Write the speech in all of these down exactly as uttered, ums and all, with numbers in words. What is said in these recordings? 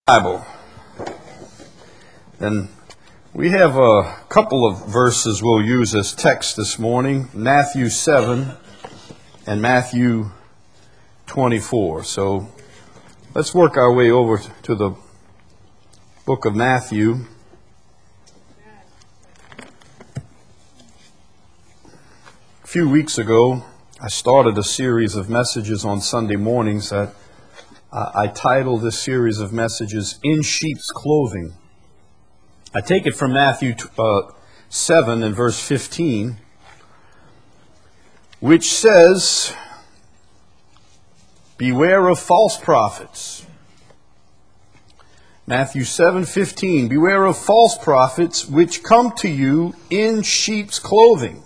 Bible. And we have a couple of verses we'll use as text this morning, Matthew seven and Matthew twenty-four. So let's work our way over to the book of Matthew. A few weeks ago, I started a series of messages on Sunday mornings that uh, I titled this series of messages, In Sheep's Clothing. I take it from Matthew uh, seven and verse fifteen, which says, beware of false prophets. Matthew seven fifteen, beware of false prophets which come to you in sheep's clothing,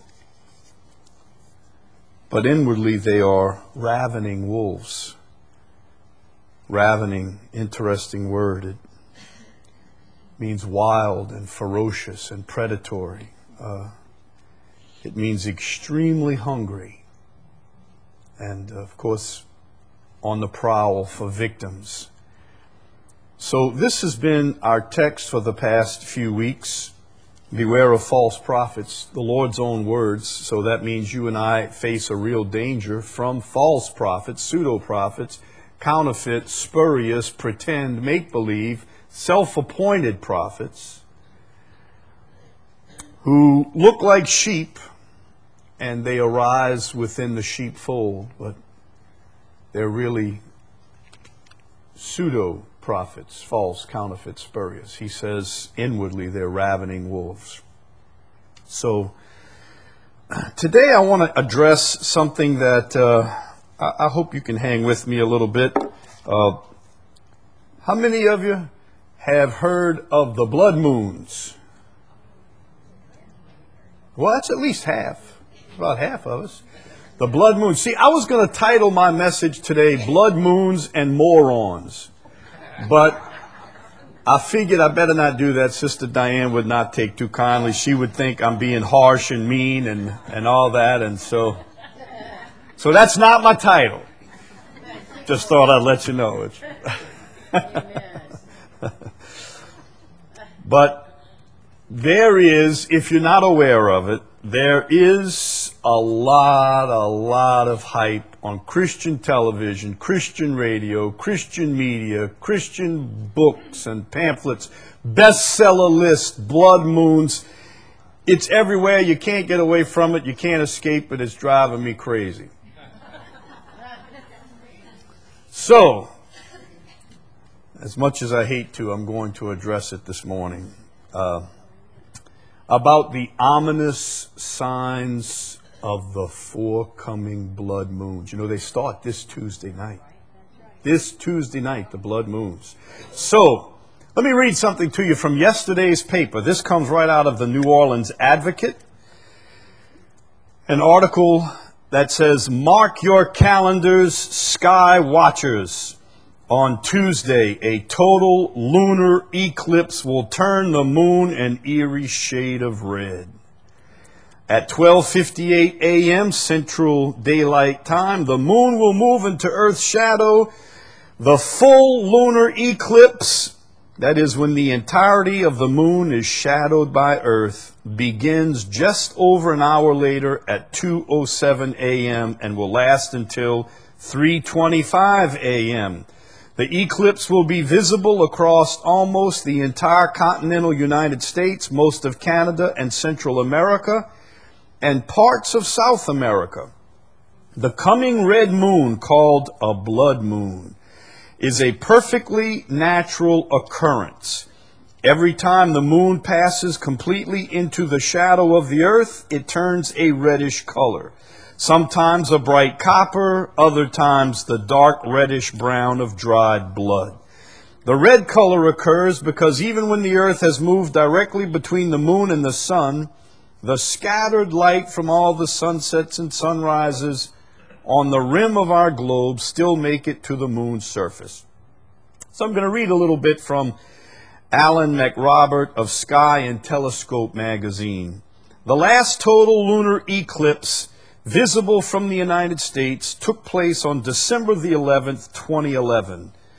but inwardly they are ravening wolves. Ravening, interesting word. It means wild and ferocious and predatory. Uh, it means extremely hungry. And, of course, on the prowl for victims. So this has been our text for the past few weeks. Beware of false prophets, the Lord's own words. So that means you and I face a real danger from false prophets, pseudo-prophets, counterfeit, spurious, pretend, make-believe, self-appointed prophets who look like sheep and they arise within the sheepfold, but they're really pseudo-prophets, false, counterfeit, spurious. He says inwardly they're ravening wolves. So today I want to address something that uh, I, I hope you can hang with me a little bit. Uh, how many of you have heard of the blood moons? Well, that's at least half. About half of us. The blood moons. See, I was going to title my message today, Blood Moons and Morons. But I figured I better not do that. Sister Diane would not take too kindly. She would think I'm being harsh and mean and, and all that. And so, so that's not my title. Just thought I'd let you know. It's But there is, if you're not aware of it, there is a lot, a lot of hype on Christian television, Christian radio, Christian media, Christian books and pamphlets, bestseller lists, blood moons. It's everywhere. You can't get away from it. You can't escape it. It's driving me crazy. So, as much as I hate to, I'm going to address it this morning. Uh, about the ominous signs of the forthcoming blood moons. You know, they start this Tuesday night. This Tuesday night, the blood moons. So, let me read something to you from yesterday's paper. This comes right out of the New Orleans Advocate. An article that says, mark your calendars, sky watchers. On Tuesday, a total lunar eclipse will turn the moon an eerie shade of red. At twelve fifty-eight a.m. Central Daylight Time, the moon will move into Earth's shadow. The full lunar eclipse, that is when the entirety of the moon is shadowed by Earth, begins just over an hour later at two oh seven a.m. and will last until three twenty-five a.m. The eclipse will be visible across almost the entire continental United States, most of Canada and Central America, and parts of South America. The coming red moon, called a blood moon, is a perfectly natural occurrence. Every time the moon passes completely into the shadow of the earth, it turns a reddish color. Sometimes a bright copper, other times the dark reddish brown of dried blood. The red color occurs because even when the earth has moved directly between the moon and the sun, the scattered light from all the sunsets and sunrises on the rim of our globe still make it to the moon's surface. So I'm going to read a little bit from Alan McRobert of Sky and Telescope magazine. The last total lunar eclipse visible from the United States took place on December the eleventh, twenty eleven.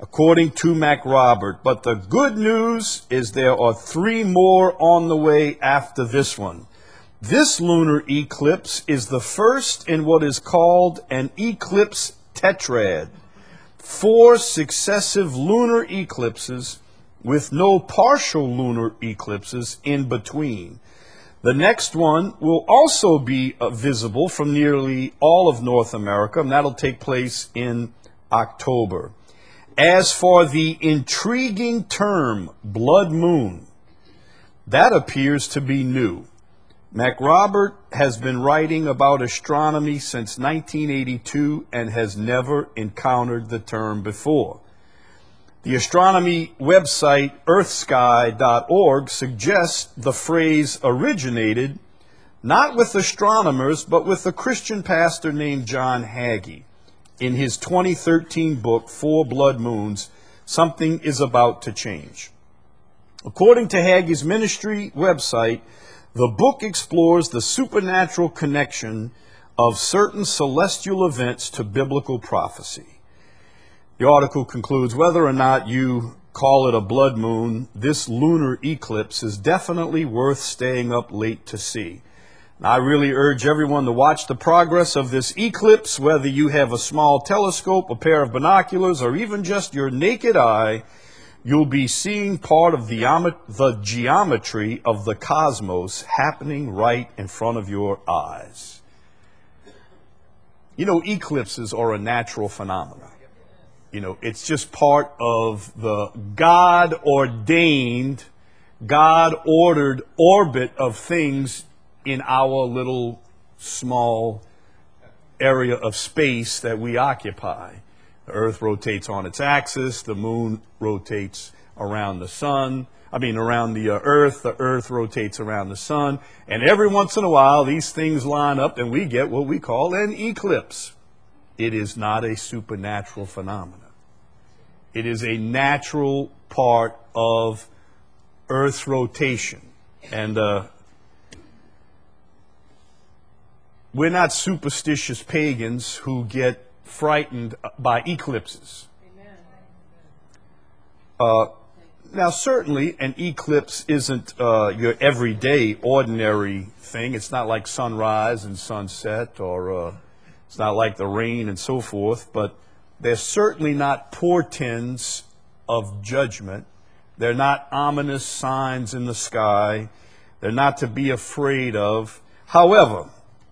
according to MacRobert. But the good news is there are three more on the way after this one. This lunar eclipse is the first in what is called an eclipse tetrad. Four successive lunar eclipses with no partial lunar eclipses in between. The next one will also be uh, visible from nearly all of North America, and that'll take place in October. As for the intriguing term, blood moon, that appears to be new. MacRobert has been writing about astronomy since nineteen eighty-two and has never encountered the term before. The astronomy website earth sky dot org suggests the phrase originated not with astronomers, but with a Christian pastor named John Hagee. In his twenty thirteen book, Four Blood Moons, Something is About to Change. According to Hagee's ministry website, the book explores the supernatural connection of certain celestial events to biblical prophecy. The article concludes, whether or not you call it a blood moon, this lunar eclipse is definitely worth staying up late to see. And I really urge everyone to watch the progress of this eclipse, whether you have a small telescope, a pair of binoculars, or even just your naked eye. You'll be seeing part of the, the geometry of the cosmos happening right in front of your eyes. You know, eclipses are a natural phenomenon. You know, it's just part of the God-ordained, God-ordered orbit of things in our little small area of space that we occupy. The earth rotates on its axis, the moon rotates around the sun, I mean around the uh, earth, the earth rotates around the sun, and every once in a while these things line up and we get what we call an eclipse. It is not a supernatural phenomenon. It is a natural part of Earth's rotation. And uh, we're not superstitious pagans who get frightened by eclipses. Uh, now, certainly, an eclipse isn't uh, your everyday, ordinary thing. It's not like sunrise and sunset, or uh, it's not like the rain and so forth, but they're certainly not portents of judgment. They're not ominous signs in the sky. They're not to be afraid of. However,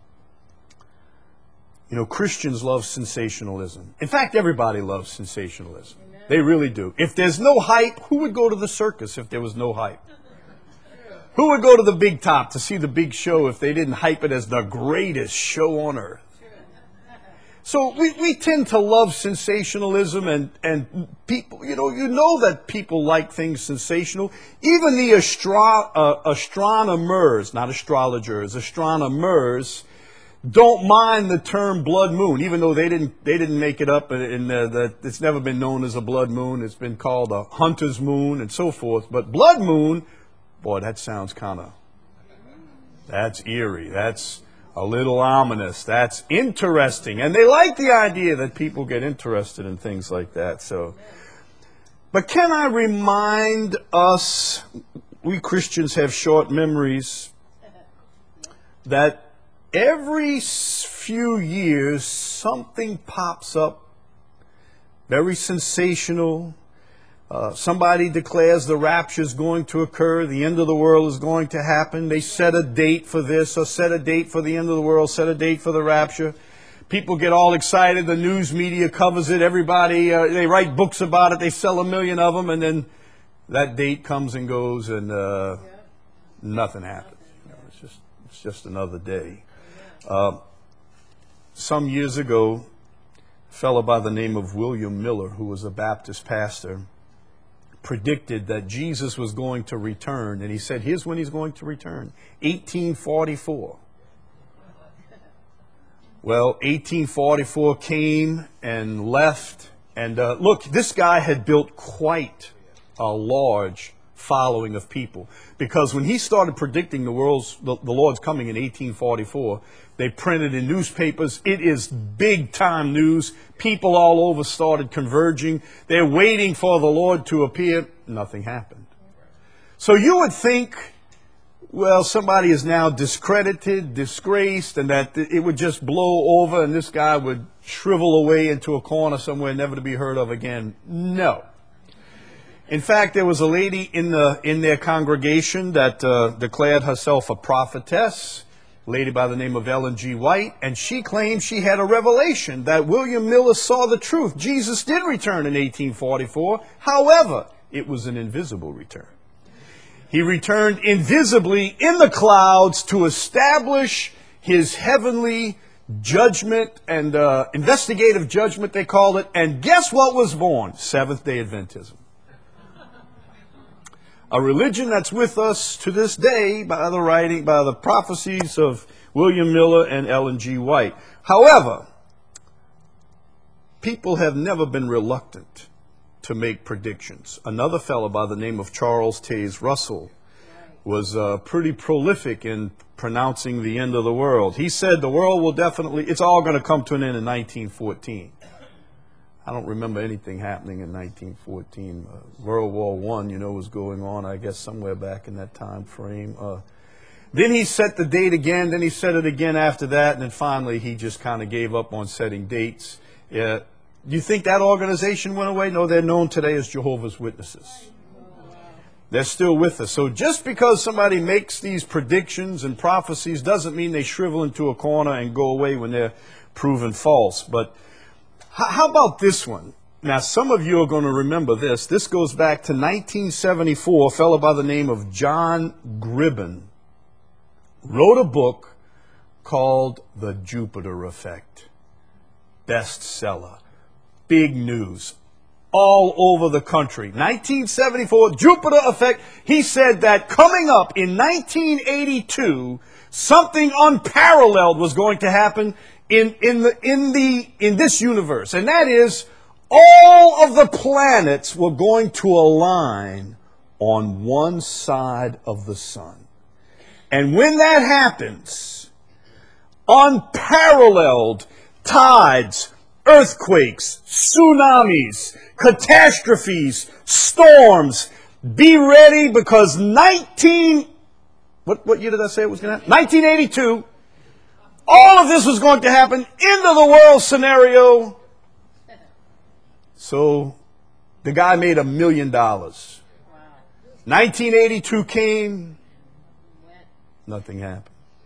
you know, Christians love sensationalism. In fact, everybody loves sensationalism. Amen. They really do. If there's no hype, who would go to the circus if there was no hype? Who would go to the big top to see the big show if they didn't hype it as the greatest show on earth? So we, we tend to love sensationalism, and, and people, you know, you know that people like things sensational. Even the astro, uh, astronomers, not astrologers, astronomers don't mind the term blood moon, even though they didn't they didn't make it up, and, and uh, that it's never been known as a blood moon. It's been called a hunter's moon and so forth. But blood moon, boy, that sounds kind of, that's eerie. That's a little ominous. That's interesting. And they like the idea that people get interested in things like that. So, but can I remind us, we Christians have short memories, that every few years something pops up very sensational. Uh, somebody declares the rapture is going to occur, the end of the world is going to happen. They set a date for this, or set a date for the end of the world, set a date for the rapture. People get all excited. The news media covers it. Everybody, uh, they write books about it. They sell a million of them, and then that date comes and goes, and uh, yeah. nothing happens. You know, it's just, it's just another day. Uh, some years ago, a fellow by the name of William Miller, who was a Baptist pastor, predicted that Jesus was going to return, and he said, here's when he's going to return, eighteen forty-four. Well, eighteen forty-four came and left, and uh, look, this guy had built quite a large following of people. Because when he started predicting the world's, the, the Lord's coming in eighteen forty-four, they printed in newspapers. It is big time news. People all over started converging. They're waiting for the Lord to appear. Nothing happened. So you would think, well, somebody is now discredited, disgraced, and that it would just blow over and this guy would shrivel away into a corner somewhere, never to be heard of again. No. In fact, there was a lady in the in their congregation that uh, declared herself a prophetess, a lady by the name of Ellen G. White, and she claimed she had a revelation that William Miller saw the truth. Jesus did return in eighteen forty-four. However, it was an invisible return. He returned invisibly in the clouds to establish his heavenly judgment and uh, investigative judgment, they called it. And guess what was born? Seventh-day Adventism. A religion that's with us to this day by the writing, by the prophecies of William Miller and Ellen G. White. However, people have never been reluctant to make predictions. Another fellow by the name of Charles Taze Russell was uh, pretty prolific in pronouncing the end of the world. He said the world will definitely, it's all going to come to an end in nineteen fourteen. I don't remember anything happening in nineteen fourteen. Uh, World War One, you know, was going on, I guess, somewhere back in that time frame. Uh, then he set the date again. Then he set it again after that. And then finally, he just kind of gave up on setting dates. Yeah. Do you think that organization went away? No, they're known today as Jehovah's Witnesses. They're still with us. So just because somebody makes these predictions and prophecies doesn't mean they shrivel into a corner and go away when they're proven false. But how about this one? Now, some of you are going to remember this. This goes back to nineteen seventy-four. A fellow by the name of John Gribben wrote a book called The Jupiter Effect. Bestseller. Big news. All over the country. nineteen seventy-four, Jupiter Effect. He said that coming up in nineteen eighty-two, something unparalleled was going to happen in, in, the, in, the, in this universe. And that is, all of the planets were going to align on one side of the sun. And when that happens, unparalleled tides, earthquakes, tsunamis, catastrophes, storms, be ready because nineteen, what, what year did I say it was going to happen? nineteen eighty-two. All of this was going to happen into the world scenario. So the guy made a million dollars. nineteen eighty-two came, nothing happened.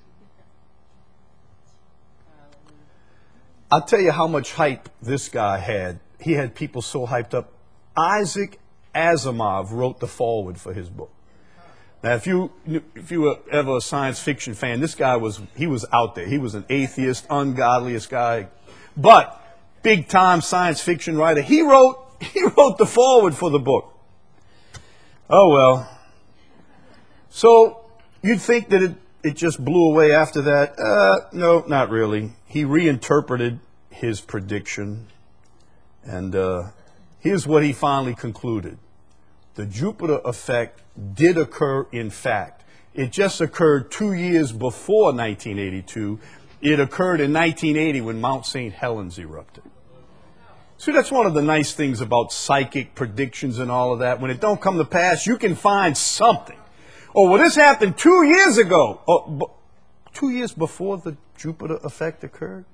I'll tell you how much hype this guy had. He had people so hyped up. Isaac Asimov wrote the foreword for his book. Now, if you if you were ever a science fiction fan, this guy was he was out there. He was an atheist, ungodliest guy, but big time science fiction writer. He wrote he wrote the foreword for the book. Oh well. So you'd think that it it just blew away after that. Uh, no, not really. He reinterpreted his prediction, and uh, here's what he finally concluded. The Jupiter effect did occur in fact. It just occurred two years before nineteen eighty-two. It occurred in nineteen eighty when Mount Saint Helens erupted. See, that's one of the nice things about psychic predictions and all of that. When it don't come to pass, you can find something. Oh, well, this happened two years ago. Oh, b- two years before the Jupiter effect occurred?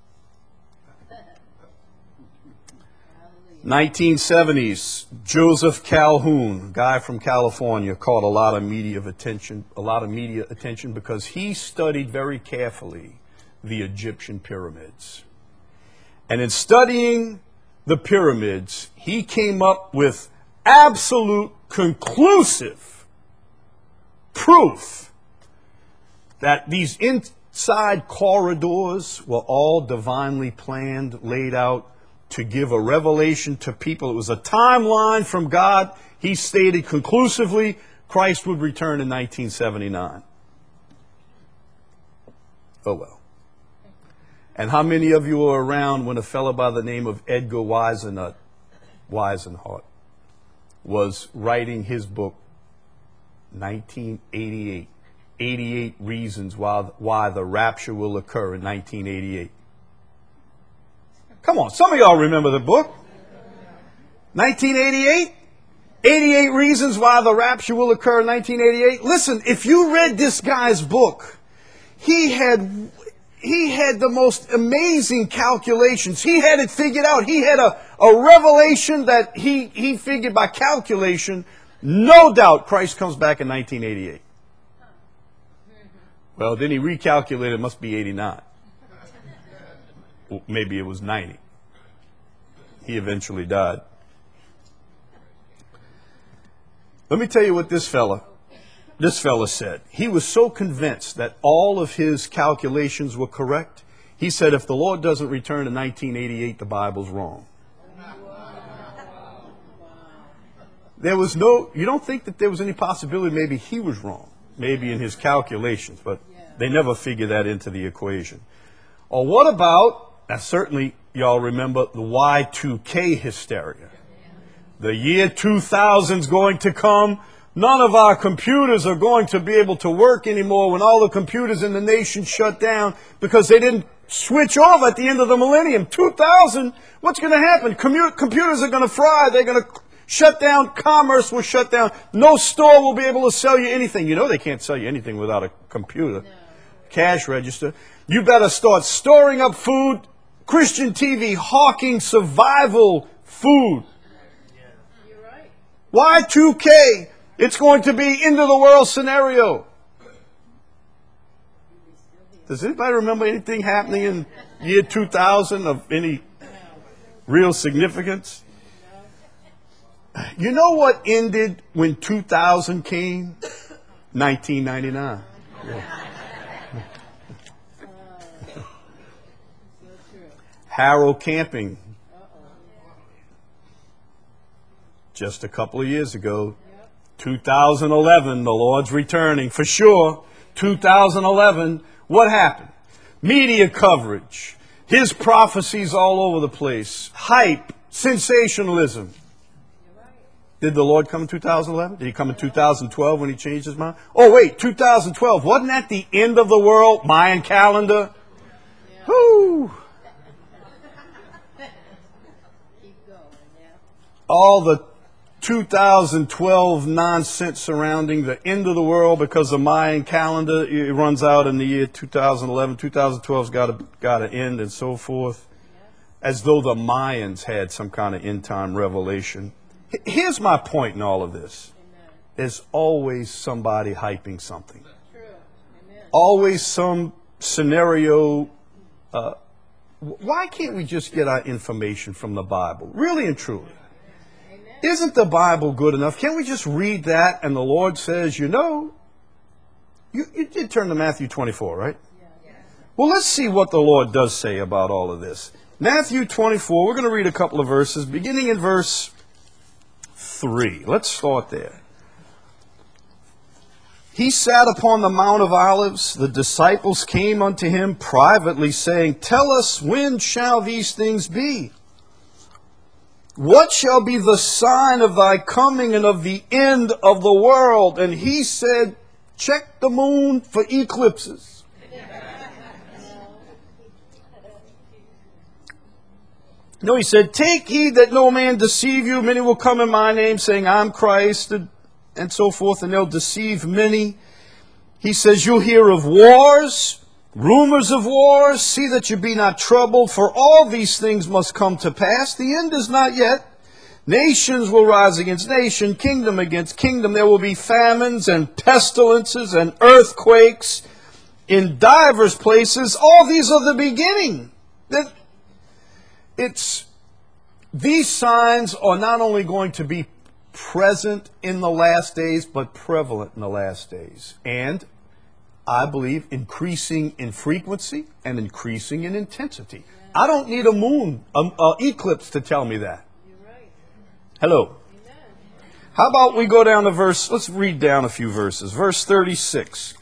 nineteen seventies, Joseph Calhoun, guy from California, caught a lot of media attention, a lot of media attention because he studied very carefully the Egyptian pyramids. And in studying the pyramids, he came up with absolute conclusive proof that these inside corridors were all divinely planned, laid out to give a revelation to people. It was a timeline from God. He stated conclusively Christ would return in nineteen seventy-nine. Oh well. And how many of you were around when a fellow by the name of Edgar Weisenhut, Weisenhart was writing his book, nineteen eighty-eight. eighty-eight reasons why, why the rapture will occur in nineteen eighty-eight. Come on, some of y'all remember the book. nineteen eighty-eight? eighty-eight reasons why the rapture will occur in nineteen eighty-eight. Listen, if you read this guy's book, he had he had the most amazing calculations. He had it figured out. He had a, a revelation that he, he figured by calculation. No doubt Christ comes back in nineteen eighty-eight. Well, then he recalculated, it must be eighty-nine. Well, maybe it was ninety. He eventually died. Let me tell you what this fella, this fella said. He was so convinced that all of his calculations were correct. He said, if the Lord doesn't return in nineteen eighty-eight, the Bible's wrong. There was no, you don't think that there was any possibility maybe he was wrong, maybe in his calculations, but they never figured that into the equation. Or what about, and certainly y'all remember the Y two K hysteria. The year two thousand is going to come. None of our computers are going to be able to work anymore when all the computers in the nation shut down because they didn't switch off at the end of the millennium. two thousand, what's going to happen? Commu- computers are going to fry. They're going to shut down. Commerce will shut down. No store will be able to sell you anything. You know they can't sell you anything without a computer. No. Cash register. You better start storing up food. Christian T V hawking survival food. You're right. Y two K. It's going to be end of the world scenario. Does anybody remember anything happening in year two thousand of any real significance? You know what ended when two thousand came? nineteen ninety-nine. Yeah. Harrow Camping. Just a couple of years ago. two thousand eleven, the Lord's returning for sure. two thousand eleven, what happened? Media coverage, his prophecies all over the place, hype, sensationalism. Did the Lord come in two thousand eleven? Did he come in two thousand twelve when he changed his mind? Oh wait, two thousand twelve, wasn't that the end of the world? Mayan calendar? Yeah. Whoo! Keep going, yeah. All the two thousand twelve nonsense surrounding the end of the world because the Mayan calendar, it runs out in the year two thousand eleven. two thousand twelve's got to got to end and so forth. As though the Mayans had some kind of end time revelation. Here's my point in all of this. Amen. There's always somebody hyping something. True. Amen. Always some scenario. Uh, why can't we just get our information from the Bible? Really and truly. Amen. Isn't the Bible good enough? Can't we just read that and the Lord says, you know, you, you did turn to Matthew twenty-four, right? Yeah. Yeah. Well, let's see what the Lord does say about all of this. Matthew twenty-four, we're going to read a couple of verses, beginning in verse three. Let's start there. He sat upon the Mount of Olives. The disciples came unto him privately, saying, tell us, when shall these things be? What shall be the sign of thy coming and of the end of the world? And he said, check the moon for eclipses. No, he said, take heed that no man deceive you. Many will come in my name, saying, I'm Christ, and, and so forth, and they'll deceive many. He says, you'll hear of wars, rumors of wars. See that you be not troubled, for all these things must come to pass. The end is not yet. Nations will rise against nation, kingdom against kingdom. There will be famines and pestilences and earthquakes in divers places. All these are the beginning. That It's, these signs are not only going to be present in the last days, but prevalent in the last days. And I believe increasing in frequency and increasing in intensity. I don't need a moon, an eclipse to tell me that. You're right. Hello. Amen. How about we go down to verse, let's read down a few verses. Verse thirty-six.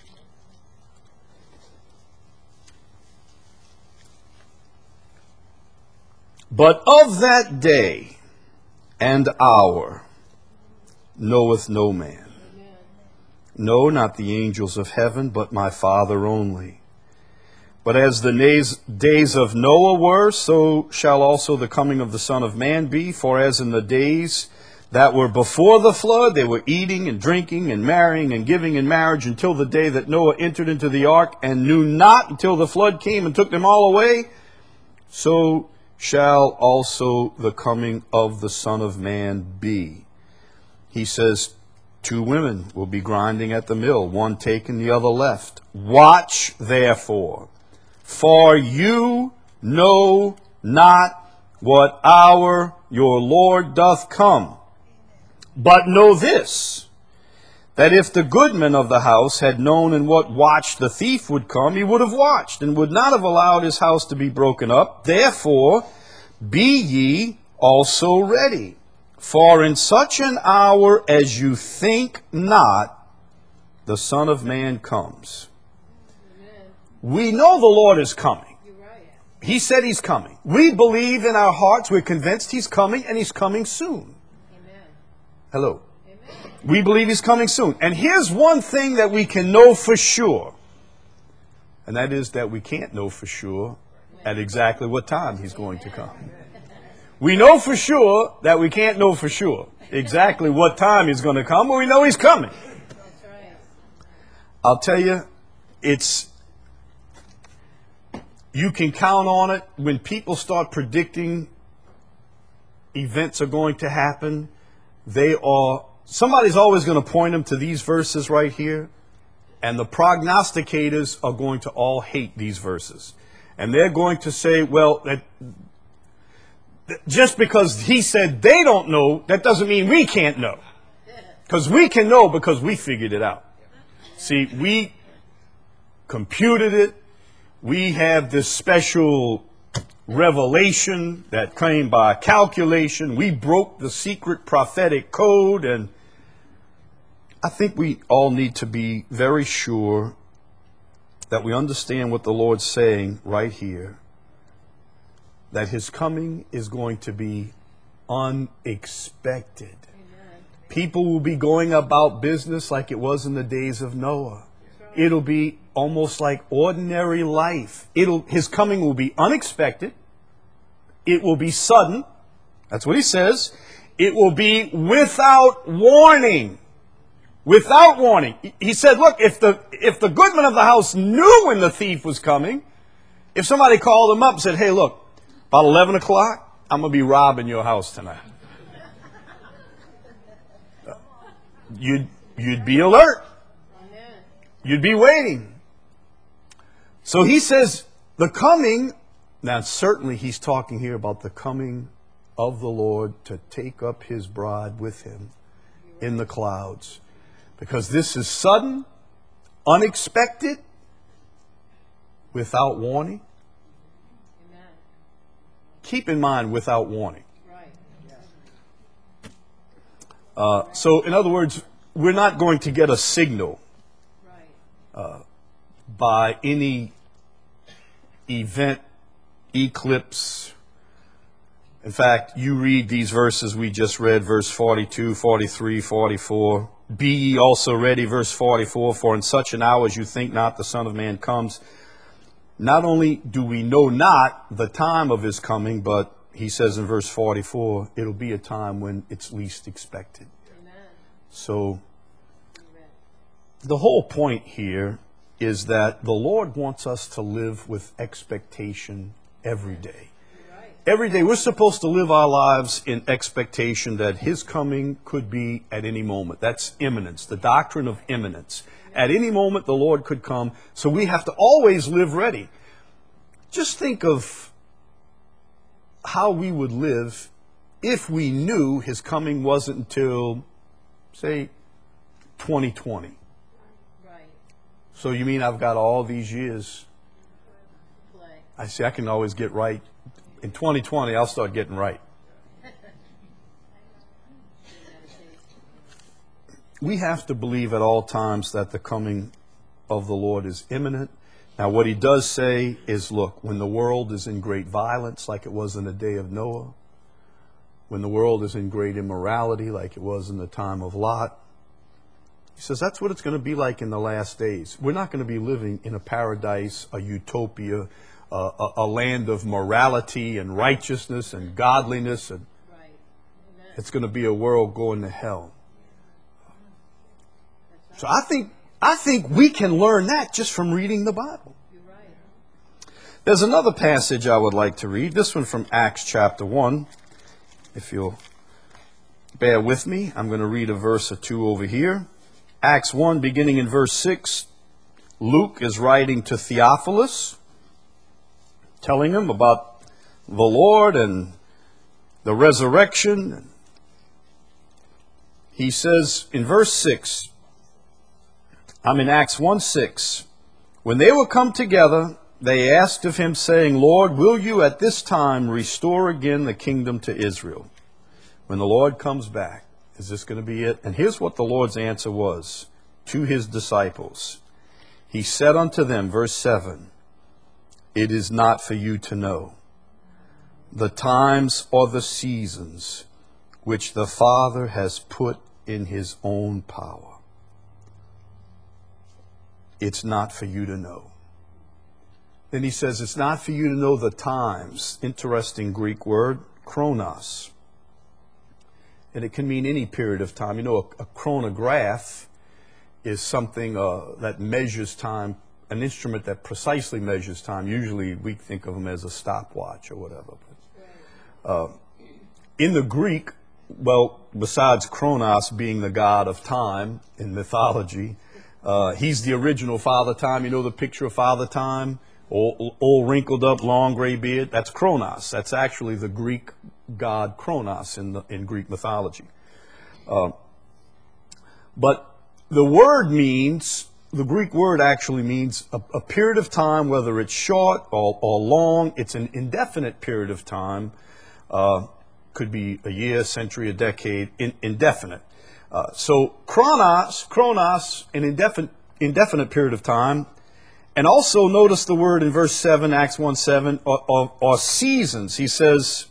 But of that day and hour knoweth no man, No, not the angels of heaven, but my Father only. But as the days, days of Noah were, so shall also the coming of the Son of Man be. For as in the days that were before the flood, they were eating and drinking and marrying and giving in marriage until the day that Noah entered into the ark, and knew not until the flood came and took them all away, so shall also the coming of the Son of Man be. He says, two women will be grinding at the mill, one taken, the other left. Watch therefore, for you know not what hour your Lord doth come. But know this, that if the goodman of the house had known in what watch the thief would come, he would have watched, and would not have allowed his house to be broken up. Therefore, be ye also ready. For in such an hour as you think not, the Son of Man comes. Amen. We know the Lord is coming. You're right. He said he's coming. We believe in our hearts, we're convinced he's coming, and he's coming soon. Amen. Hello. Amen. We believe he's coming soon. And here's one thing that we can know for sure. And that is that we can't know for sure at exactly what time he's going to come. We know for sure that we can't know for sure exactly what time he's going to come, but we know he's coming. That's right. I'll tell you, it's, you can count on it when people start predicting events are going to happen. They are, somebody's always going to point them to these verses right here, and the prognosticators are going to all hate these verses. And they're going to say, well, that, just because he said they don't know, that doesn't mean we can't know. Because we can know because we figured it out. See, we computed it. We have this special revelation that came by calculation. We broke the secret prophetic code. And I think we all need to be very sure that we understand what the Lord's saying right here. That his coming is going to be unexpected. Amen. People will be going about business like it was in the days of Noah. It'll be almost like ordinary life. It'll, his coming will be unexpected. It will be sudden. That's what he says. It will be without warning. Without warning. He said, look, if the, if the goodman of the house knew when the thief was coming, if somebody called him up and said, hey, look, about eleven o'clock, I'm going to be robbing your house tonight. You'd, you'd be alert. Amen. You'd be waiting. So he says the coming, now certainly he's talking here about the coming of the Lord to take up his bride with him in the clouds. Because this is sudden, unexpected, without warning. Amen. Keep in mind, without warning. Right. Uh, so, in other words, we're not going to get a signal Right. by any event, eclipse. In fact, you read these verses we just read, verse forty-two, forty-three, forty-four. Be ye also ready, verse forty-four, for in such an hour as you think not, the Son of Man comes. Not only do we know not the time of his coming, but he says in verse forty-four, it'll be a time when it's least expected. Amen. So Amen. the whole point here is that the Lord wants us to live with expectation every day. Right. Every day we're supposed to live our lives in expectation that his coming could be at any moment. That's imminence, the doctrine of imminence. At any moment the Lord could come, so we have to always live ready. Just think of how we would live if we knew his coming wasn't until, say, twenty twenty. Right. So you mean I've got all these years? Play. I see I can always get right. In twenty twenty, I'll start getting right. We have to believe at all times that the coming of the Lord is imminent. Now, what he does say is, look, when the world is in great violence, like it was in the day of Noah, when the world is in great immorality, like it was in the time of Lot, He says that's what it's going to be like in the last days. We're not going to be living in a paradise, a utopia, uh, a, a land of morality and righteousness and godliness. And Right. Amen. it's going to be a world going to hell. That's So right. I think I think we can learn that just from reading the Bible. You're right. There's another passage I would like to read. This one from Acts chapter one. If you'll bear with me, I'm going to read a verse or two over here. Acts one, beginning in verse six. Luke is writing to Theophilus, telling him about the Lord and the resurrection. He says in verse six, I'm in Acts one six. When they were come together, they asked of him, saying, Lord, will you at this time restore again the kingdom to Israel? When the Lord comes back, is this going to be it? And here's what the Lord's answer was to his disciples. He said unto them, verse seven, it is not for you to know the times or the seasons which the Father has put in his own power. It's not for you to know. Then he says, it's not for you to know the times. Interesting Greek word, chronos. And it can mean any period of time. You know, a, a chronograph is something uh, that measures time, an instrument that precisely measures time. Usually we think of them as a stopwatch or whatever. But, uh, in the Greek, well, besides Kronos being the god of time in mythology, uh, he's the original Father Time. You know the picture of Father Time? All, all wrinkled up, long gray beard. That's Kronos. That's actually the Greek god Kronos in, the, in Greek mythology. Uh, but the word means, the Greek word actually means a, a period of time, whether it's short or, or long. It's an indefinite period of time. Uh, could be a year, century, a decade, in, indefinite. Uh, so chronos, chronos, an indefinite, indefinite period of time. And also notice the word in verse seven, Acts one seven, or, or, or seasons. He says,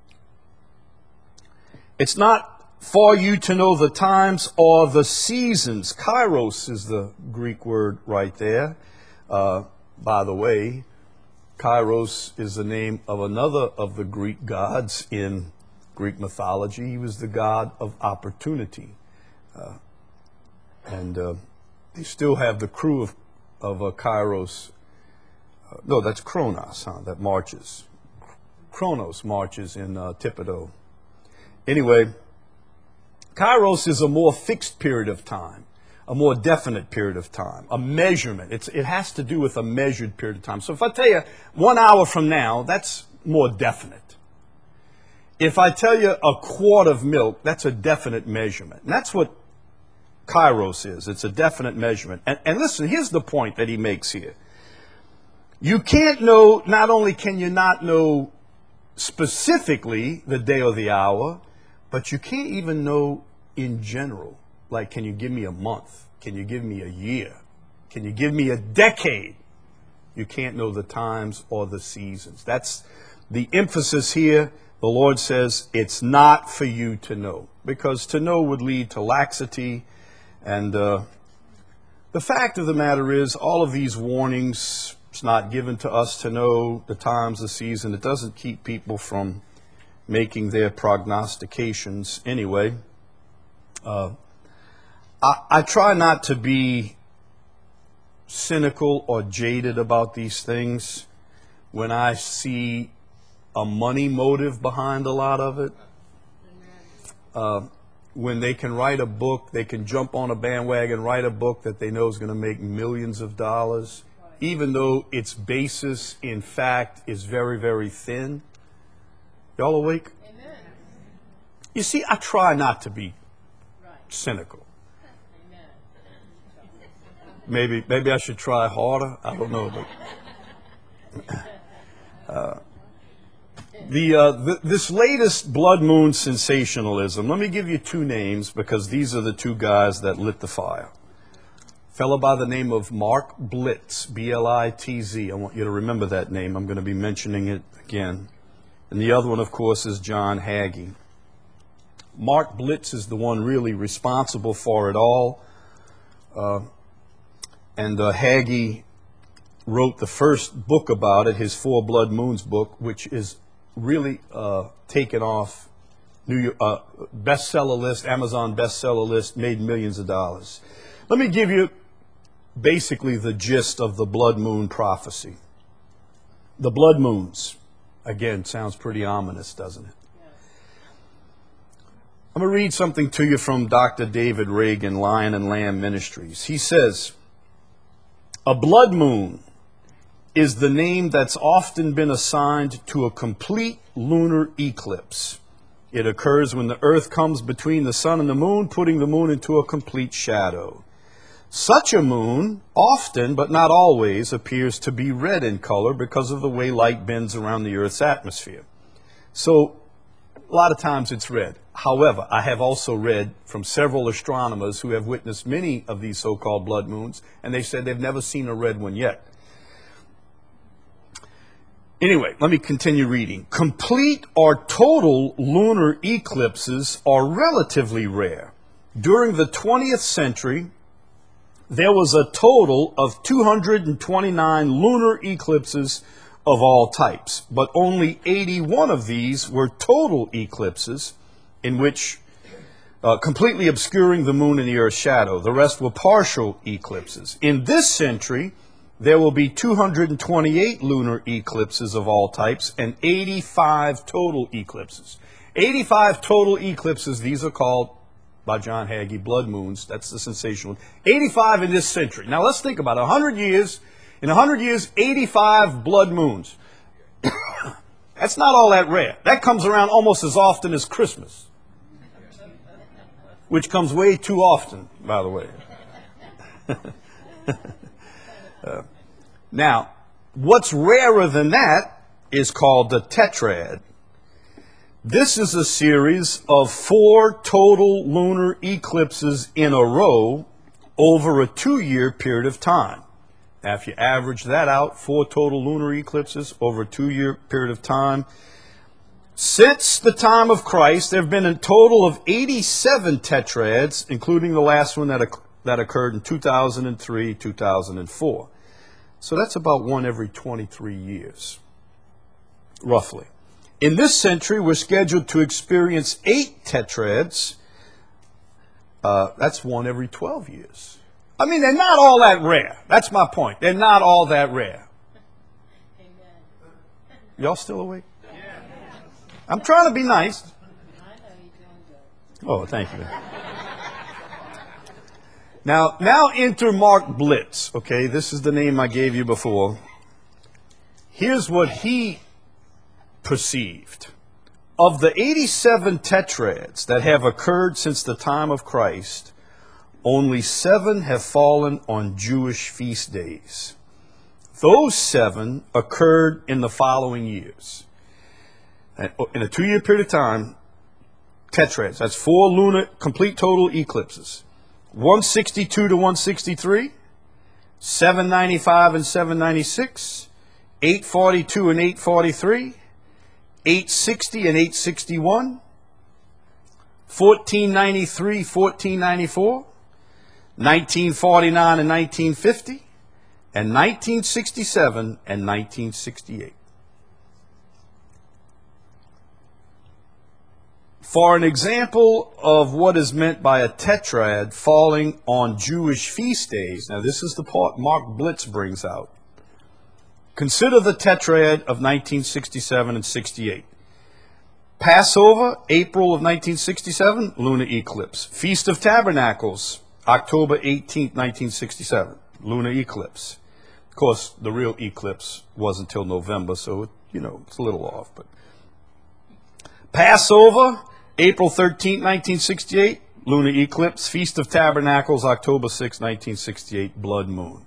it's not for you to know the times or the seasons. Kairos is the Greek word right there. Uh, by the way, Kairos is the name of another of the Greek gods in Greek mythology. He was the god of opportunity. Uh, and uh, they still have the crew of of a Kairos. Uh, no, that's Kronos, huh, that marches. Kronos marches in uh, Thibodeau. Anyway, Kairos is a more fixed period of time, a more definite period of time, a measurement. It's, it has to do with a measured period of time. So if I tell you one hour from now, that's more definite. If I tell you a quart of milk, that's a definite measurement. And that's what Kairos is. It's a definite measurement. And, and listen, here's the point that he makes here. You can't know, not only can you not know specifically the day or the hour, but you can't even know in general. Like, can you give me a month? Can you give me a year? Can you give me a decade? You can't know the times or the seasons. That's the emphasis here. The Lord says it's not for you to know, because to know would lead to laxity. And uh, the fact of the matter is, all of these warnings, it's not given to us to know the times, the season. It doesn't keep people from making their prognostications anyway. Uh, I, I try not to be cynical or jaded about these things when I see a money motive behind a lot of it. Uh, when they can write a book, they can jump on a bandwagon, write a book that they know is going to make millions of dollars, even though its basis, in fact, is very, very thin. Y'all awake? Amen. You see, I try not to be Right. cynical. Amen. Maybe, maybe I should try harder. I don't know, but uh, the, uh, the this latest blood moon sensationalism. Let me give you two names, because these are the two guys that lit the fire. A fellow by the name of Mark Blitz, B L I T Z. I want you to remember that name. I'm going to be mentioning it again. And the other one, of course, is John Hagee. Mark Blitz is the one really responsible for it all. Uh, and uh, Hagee wrote the first book about it, his Four Blood Moons book, which is really uh, taken off New York, uh, bestseller list, Amazon bestseller list, made millions of dollars. Let me give you basically the gist of the blood moon prophecy. The blood moons, again, sounds pretty ominous, doesn't it? I'm going to read something to you from Doctor David Reagan, Lion and Lamb Ministries. He says, a blood moon is the name that's often been assigned to a complete lunar eclipse. It occurs when the earth comes between the sun and the moon, putting the moon into a complete shadow. Such a moon often, but not always, appears to be red in color because of the way light bends around the earth's atmosphere. So, a lot of times it's red. However, I have also read from several astronomers who have witnessed many of these so-called blood moons, and they said they've never seen a red one yet. Anyway, let me continue reading. Complete or total lunar eclipses are relatively rare. During the twentieth century, there was a total of two hundred twenty-nine lunar eclipses of all types, but only eighty-one of these were total eclipses, in which uh, completely obscuring the moon and the earth's shadow. The rest were partial eclipses. In this century, there will be two hundred twenty-eight lunar eclipses of all types and eighty-five total eclipses. eighty-five total eclipses, these are called, by John Hagee, blood moons. That's the sensational one. eighty-five in this century. Now let's think about it. one hundred years, in one hundred years, eighty-five blood moons. That's not all that rare. That comes around almost as often as Christmas, which comes way too often, by the way. uh, now, what's rarer than that is called the tetrad. This is a series of four total lunar eclipses in a row over a two-year period of time. Now, if you average that out, four total lunar eclipses over a two-year period of time, since the time of Christ, there have been a total of eighty-seven tetrads, including the last one that, that occurred in two thousand three, two thousand four. So that's about one every twenty-three years, roughly. In this century, we're scheduled to experience eight tetrads. Uh, that's one every twelve years. I mean, they're not all that rare. That's my point. They're not all that rare. Amen. Y'all still awake? I'm trying to be nice. I know you're doing good. Oh, thank you. Now, now enter Mark Blitz. Okay, this is the name I gave you before. Here's what he perceived. Of the eighty-seven tetrads that have occurred since the time of Christ, only seven have fallen on Jewish feast days. Those seven occurred in the following years. In a two-year period of time, tetrads, that's four lunar complete total eclipses. one sixty-two to one sixty-three, seven ninety-five and seven ninety-six, eight forty-two and eight forty-three, eight sixty and eight sixty-one, fourteen ninety-three, fourteen ninety-four, nineteen forty-nine and nineteen fifty, and nineteen sixty-seven and nineteen sixty-eight. For an example of what is meant by a tetrad falling on Jewish feast days, now this is the part Mark Blitz brings out. Consider the tetrad of nineteen sixty-seven and sixty-eight. Passover, April of nineteen sixty-seven, lunar eclipse. Feast of Tabernacles, October eighteenth, nineteen sixty-seven, lunar eclipse. Of course, the real eclipse wasn't until November, so, it, you know, it's a little off. But Passover, April thirteenth, nineteen sixty-eight, lunar eclipse. Feast of Tabernacles, October sixth, nineteen sixty-eight, blood moon.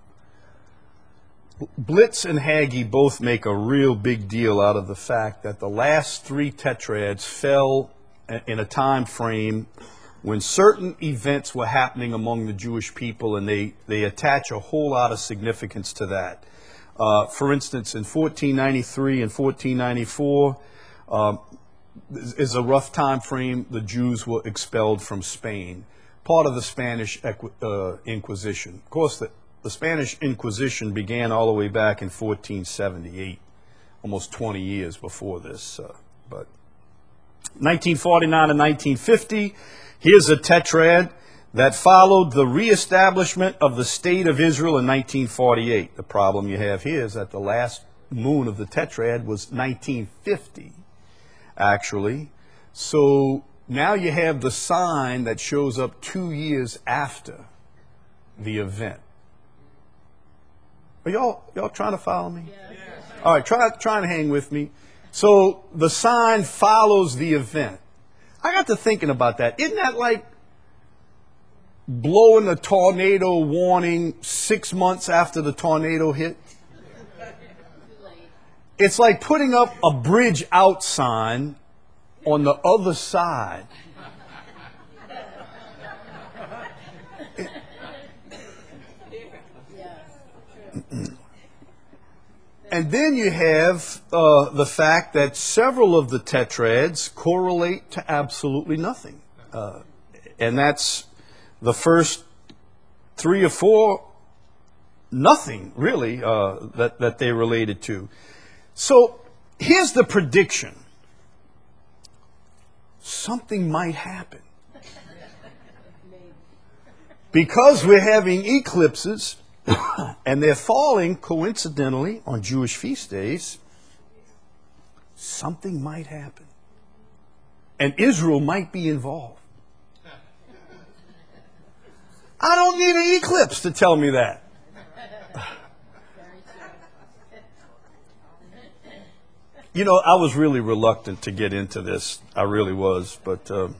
Blitz and Hagee both make a real big deal out of the fact that the last three tetrads fell in a time frame when certain events were happening among the Jewish people, and they, they attach a whole lot of significance to that. Uh, for instance, in fourteen ninety-three and fourteen ninety-four, um, is a rough time frame. The Jews were expelled from Spain. part of the Spanish Equi- uh, Inquisition. Of course, the, the Spanish Inquisition began all the way back in fourteen seventy-eight, almost twenty years before this. Uh, but nineteen forty-nine and nineteen fifty, here's a tetrad that followed the reestablishment of the State of Israel in nineteen forty-eight. The problem you have here is that the last moon of the tetrad was nineteen fifty, actually. So now you have the sign that shows up two years after the event. Are y'all, y'all trying to follow me? Yeah. All right, try, try and hang with me. So the sign follows the event. I got to thinking about that. Isn't that like blowing a tornado warning six months after the tornado hit? Too late. It's like putting up a bridge out sign on the other side. Yeah. True. And then you have uh, the fact that several of the tetrads correlate to absolutely nothing. Uh, and that's the first three or four, nothing really, uh, that, that they related to. So here's the prediction. Something might happen. Because we're having eclipses, and they're falling coincidentally on Jewish feast days, something might happen. And Israel might be involved. I don't need an eclipse to tell me that. You know, I was really reluctant to get into this. I really was, but um,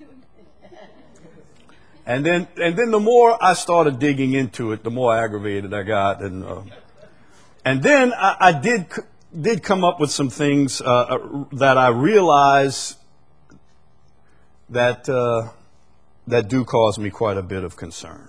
and then and then the more I started digging into it, the more aggravated I got, and uh, and then I, I did did come up with some things uh, that I realize that uh, that do cause me quite a bit of concern.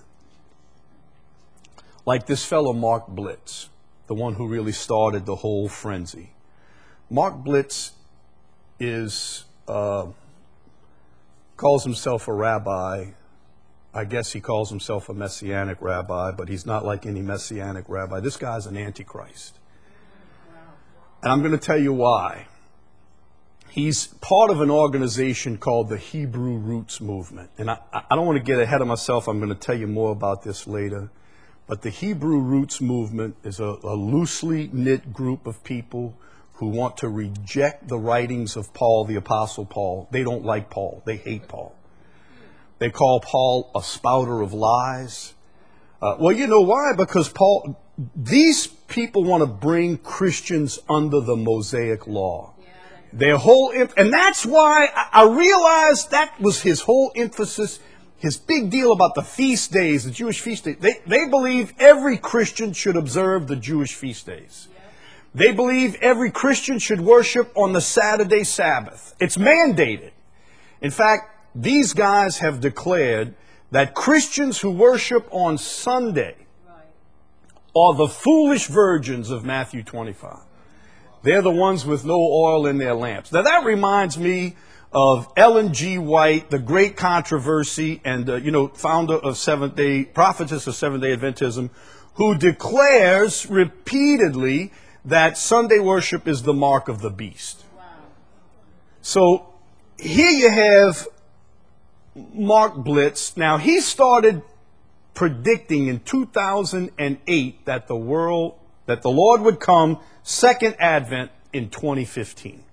Like this fellow Mark Blitz, the one who really started the whole frenzy. Mark Blitz is uh, calls himself a rabbi. I guess he calls himself a messianic rabbi, but he's not like any messianic rabbi. This guy's an antichrist. And I'm going to tell you why. He's part of an organization called the Hebrew Roots Movement. And I, I don't want to get ahead of myself. I'm going to tell you more about this later. But the Hebrew Roots Movement is a, a loosely knit group of people who want to reject the writings of Paul, the Apostle Paul. They don't like Paul. They hate Paul. They call Paul a spouter of lies. Uh, well, you know why? Because Paul, these people want to bring Christians under the Mosaic law. Their whole, and that's why I realized that was his whole emphasis, his big deal about the feast days, the Jewish feast days. They, they believe every Christian should observe the Jewish feast days. They believe every Christian should worship on the Saturday Sabbath. It's mandated. In fact, these guys have declared that Christians who worship on Sunday are the foolish virgins of Matthew twenty-five. They're the ones with no oil in their lamps. Now that reminds me of Ellen G. White, the great controversy and, uh, you know, founder of Seventh Day, prophetess of Seventh Day Adventism, who declares repeatedly that Sunday worship is the mark of the beast. Wow. So here you have Mark Blitz. Now he started predicting in two thousand eight that the world, that the Lord would come second advent in twenty fifteen.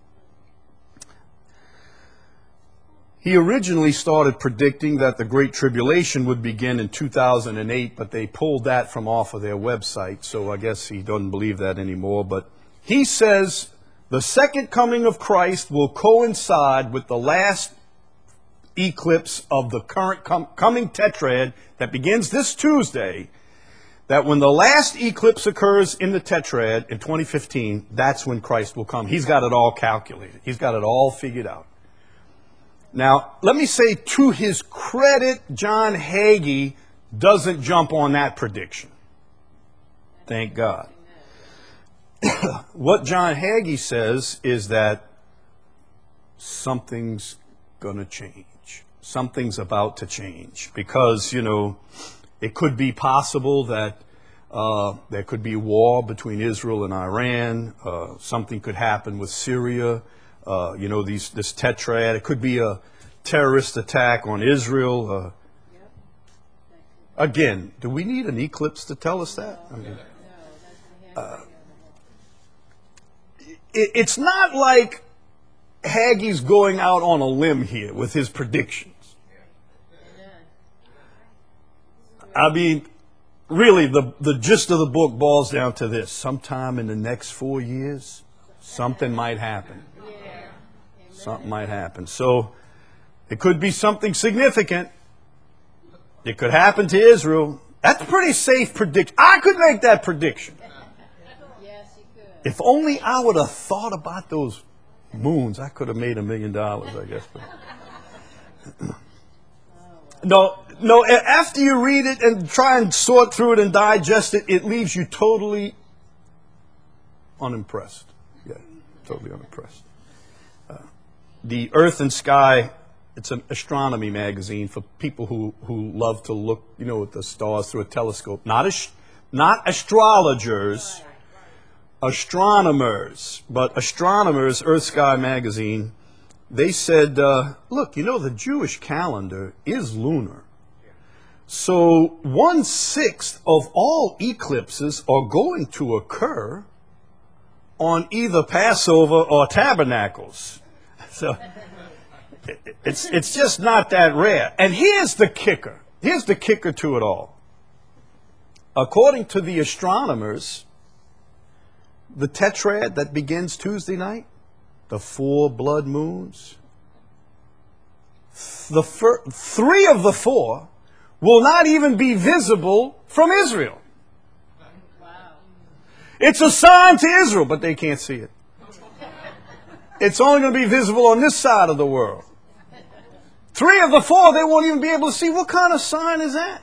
He originally started predicting that the Great Tribulation would begin in two thousand eight, but they pulled that from off of their website, so I guess he doesn't believe that anymore. But he says the second coming of Christ will coincide with the last eclipse of the current com- coming tetrad that begins this Tuesday, that when the last eclipse occurs in the tetrad in twenty fifteen, that's when Christ will come. He's got it all calculated. He's got it all figured out. Now, let me say to his credit, John Hagee doesn't jump on that prediction. Thank God. What John Hagee says is that something's going to change. something's about to change because, you know, it could be possible that uh, there could be war between Israel and Iran. Uh, something could happen with Syria. Uh, you know, these this tetrad. It could be a terrorist attack on Israel. Uh, again, do we need an eclipse to tell us that? I mean, uh, it, it's not like Haggai's going out on a limb here with his predictions. I mean, really, the, the gist of the book boils down to this. Sometime in the next four years, something might happen. Something might happen. So it could be something significant. It could happen to Israel. That's a pretty safe prediction. I could make that prediction. Yes, you could. If only I would have thought about those moons, I could have made a million dollars, I guess. But no, no, after you read it and try and sort through it and digest it, it leaves you totally unimpressed. Yeah, totally unimpressed. Uh, the Earth and Sky, it's an astronomy magazine for people who, who love to look, you know, at the stars through a telescope. Not, as, not astrologers, astronomers, but astronomers, Earth Sky magazine. They said, uh, look, you know, the Jewish calendar is lunar. So one-sixth of all eclipses are going to occur on either Passover or Tabernacles. So it's, it's just not that rare. And here's the kicker. Here's the kicker to it all. According to the astronomers, the tetrad that begins Tuesday night, the four blood moons, the fir- three of the four will not even be visible from Israel. Wow. It's a sign to Israel, but they can't see it. It's only going to be visible on this side of the world. Three of the four, they won't even be able to see. What kind of sign is that?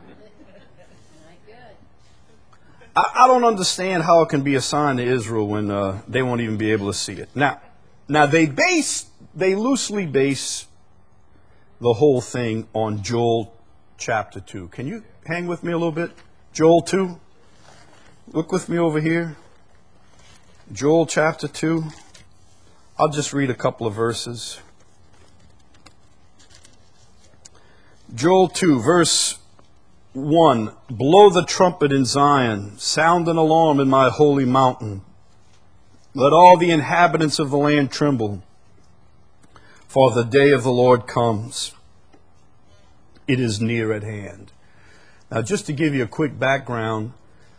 I, I don't understand how it can be a sign to Israel when uh, they won't even be able to see it. Now, now they base, they loosely base the whole thing on Joel chapter two. Can you hang with me a little bit? Joel two. Look with me over here. Joel chapter two. I'll just read a couple of verses. Joel two, verse one. Blow the trumpet in Zion, sound an alarm in my holy mountain. Let all the inhabitants of the land tremble, for the day of the Lord comes. It is near at hand. Now, just to give you a quick background,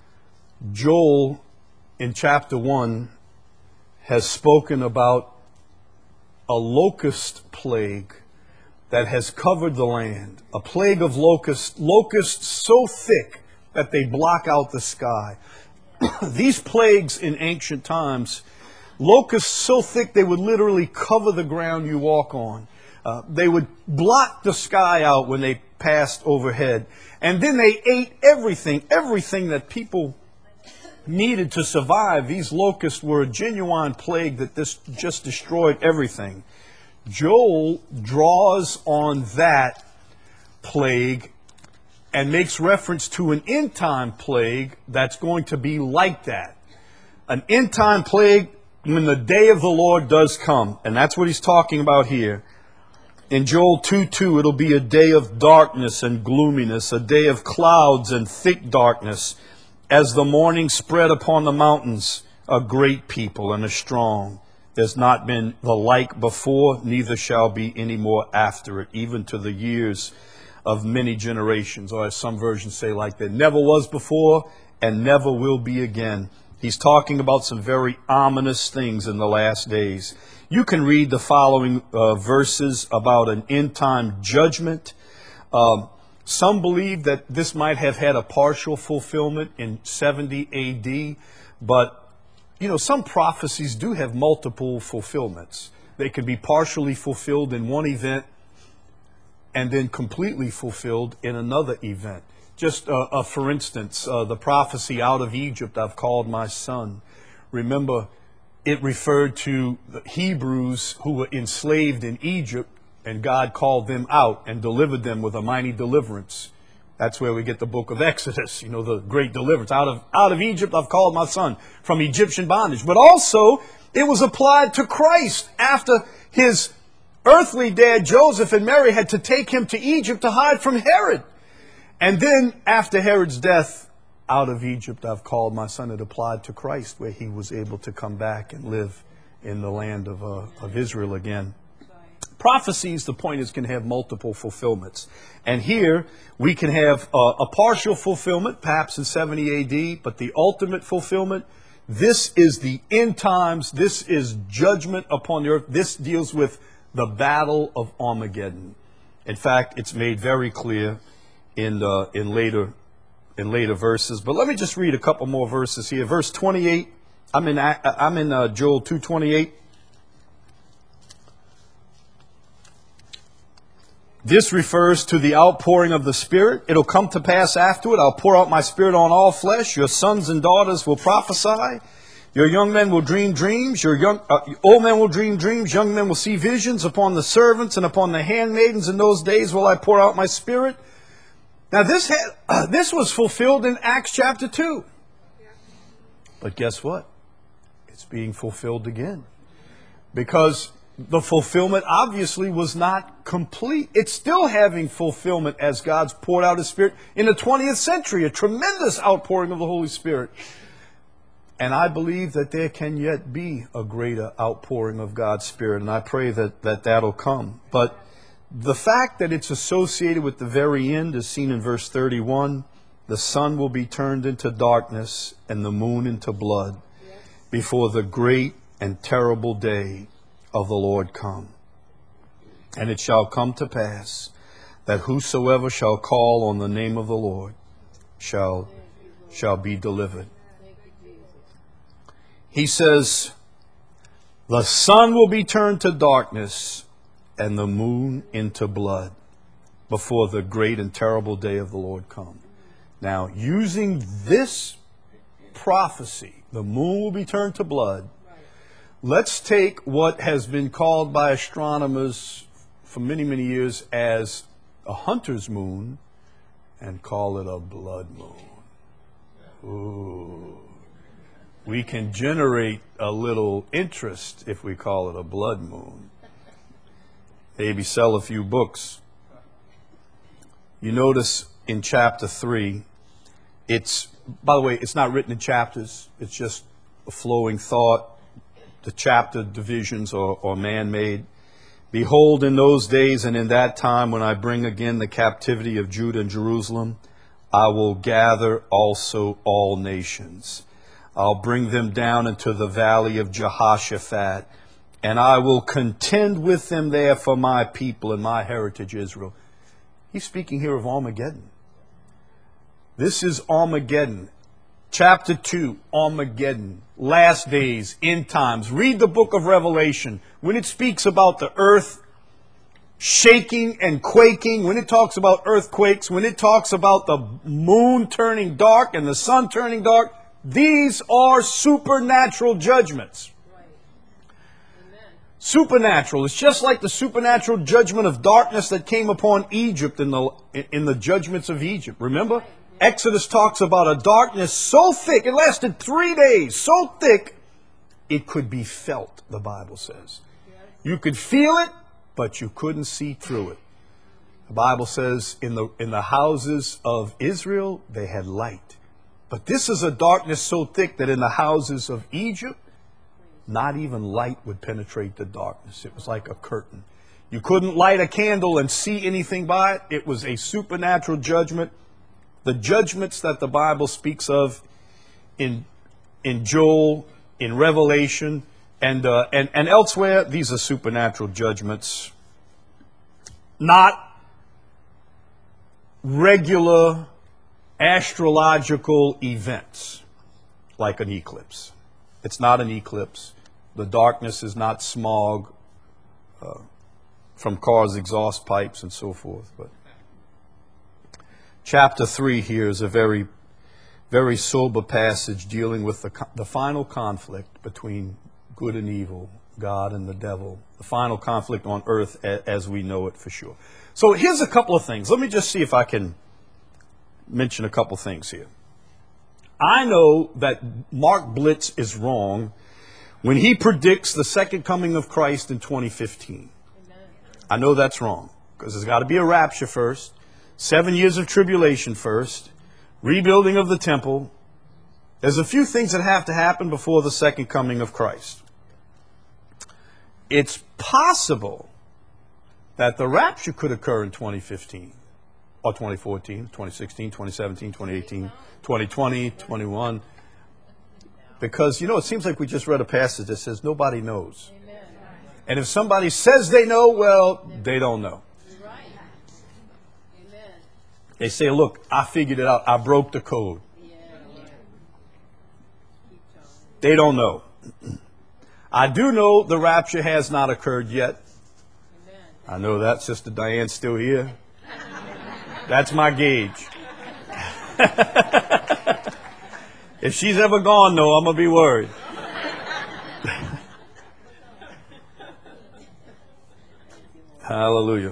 Joel in chapter one has spoken about a locust plague that has covered the land. A plague of locusts, locusts so thick that they block out the sky. These plagues in ancient times, locusts so thick they would literally cover the ground you walk on. Uh, they would block the sky out when they passed overhead. And then they ate everything, everything that people needed to survive. These locusts were a genuine plague that this just destroyed everything. Joel draws on that plague and makes reference to an end-time plague that's going to be like that. An end-time plague when the day of the Lord does come. And that's what he's talking about here. In Joel two two, it'll be a day of darkness and gloominess, a day of clouds and thick darkness, as the morning spread upon the mountains, a great people and a strong. There's not been the like before, neither shall be any more after it, even to the years of many generations. Or as some versions say like that, never was before and never will be again. He's talking about some very ominous things in the last days. You can read the following uh, verses about an end-time judgment. Um, some believe that this might have had a partial fulfillment in seventy A D, but you know, some prophecies do have multiple fulfillments. They can be partially fulfilled in one event and then completely fulfilled in another event. Just uh, uh, for instance, uh, the prophecy, out of Egypt I've called my son. Remember, it referred to the Hebrews who were enslaved in Egypt and God called them out and delivered them with a mighty deliverance. That's where we get the book of Exodus, you know, the great deliverance. Out of, out of Egypt I've called my son, from Egyptian bondage. But also, it was applied to Christ after his earthly dad, Joseph, and Mary had to take him to Egypt to hide from Herod. And then, after Herod's death, out of Egypt I've called my son. It applied to Christ, where he was able to come back and live in the land of, uh, of Israel again. Prophecies, the point is, can have multiple fulfillments. And here, we can have uh, a partial fulfillment, perhaps in seventy A D, but the ultimate fulfillment, this is the end times. This is judgment upon the earth. This deals with the battle of Armageddon. In fact, it's made very clear in uh, in later in later verses. But let me just read a couple more verses here. Verse twenty-eight. I'm in I'm in uh, Joel two twenty-eight. This refers to the outpouring of the Spirit. It'll come to pass afterward. I'll pour out my Spirit on all flesh. Your sons and daughters will prophesy. Your young men will dream dreams. Your young uh, old men will dream dreams. Young men will see visions. Upon the servants and upon the handmaidens in those days will I pour out my Spirit. Now this had, uh, this was fulfilled in Acts chapter two. But guess what? It's being fulfilled again. Because the fulfillment obviously was not complete. It's still having fulfillment as God's poured out His Spirit in the twentieth century. A tremendous outpouring of the Holy Spirit. And I believe that there can yet be a greater outpouring of God's Spirit. And I pray that, that that'll come. But the fact that it's associated with the very end is seen in verse thirty-one. The sun will be turned into darkness and the moon into blood before the great and terrible day of the Lord come. And it shall come to pass that whosoever shall call on the name of the Lord shall, shall be delivered. He says, the sun will be turned to darkness and the moon into blood before the great and terrible day of the Lord come. Now, using this prophecy, the moon will be turned to blood. Let's take what has been called by astronomers for many, many years as a hunter's moon and call it a blood moon. Ooh. We can generate a little interest if we call it a blood moon. Maybe sell a few books. You notice in chapter three, it's, by the way, it's not written in chapters. It's just a flowing thought. The chapter divisions are, are man-made. Behold, in those days and in that time when I bring again the captivity of Judah and Jerusalem, I will gather also all nations. I'll bring them down into the valley of Jehoshaphat, and I will contend with them there for my people and my heritage Israel. He's speaking here of Armageddon. This is Armageddon. Chapter two, Armageddon. Last days, end times. Read the book of Revelation. When it speaks about the earth shaking and quaking, when it talks about earthquakes, when it talks about the moon turning dark and the sun turning dark, these are supernatural judgments. Right. Amen. Supernatural. It's just like the supernatural judgment of darkness that came upon Egypt in the, in the judgments of Egypt. Remember? Exodus talks about a darkness so thick, it lasted three days, so thick, it could be felt, the Bible says. You could feel it, but you couldn't see through it. The Bible says in the, in the houses of Israel, they had light. But this is a darkness so thick that in the houses of Egypt, not even light would penetrate the darkness. It was like a curtain. You couldn't light a candle and see anything by it. It was a supernatural judgment. The judgments that the Bible speaks of in, in Joel, in Revelation, and, uh, and, and elsewhere, these are supernatural judgments. Not regular astrological events like an eclipse. It's not an eclipse. The darkness is not smog uh, from cars' exhaust pipes and so forth. But chapter three here is a very, very sober passage dealing with the, the final conflict between good and evil, God and the devil, the final conflict on earth a- as we know it for sure. So here's a couple of things. Let me just see if I can mention a couple things here. I know that Mark Blitz is wrong when he predicts the second coming of Christ in twenty fifteen. Amen. I know that's wrong because there's got to be a rapture first, seven years of tribulation first, rebuilding of the temple. There's a few things that have to happen before the second coming of Christ. It's possible that the rapture could occur in twenty fifteen or twenty fourteen, twenty sixteen, twenty seventeen, twenty eighteen, twenty twenty, twenty-one. Because, you know, it seems like we just read a passage that says nobody knows. Amen. And if somebody says they know, well, they don't know. Right. Amen. They say, look, I figured it out. I broke the code. Yeah. They don't know. I do know the rapture has not occurred yet. Amen. I know that. Sister Diane's still here. That's my gauge. If she's ever gone, though, I'm going to be worried. Hallelujah.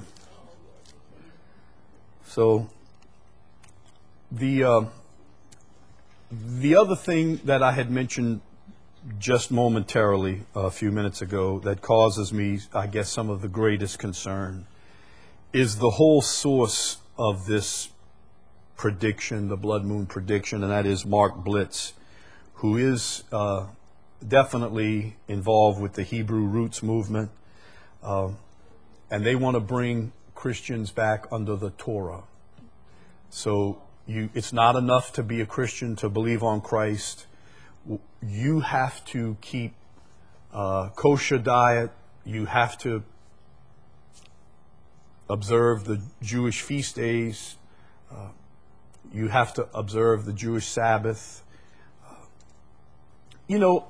So, the, uh, the other thing that I had mentioned just momentarily a few minutes ago that causes me, I guess, some of the greatest concern is the whole source of this prediction, the blood moon prediction, and that is Mark Blitz, who is uh, definitely involved with the Hebrew Roots movement. Uh, and they want to bring Christians back under the Torah. So you, it's not enough to be a Christian, to believe on Christ. You have to keep uh, kosher diet. You have to observe the Jewish feast days. Uh, you have to observe the Jewish Sabbath. Uh, you know,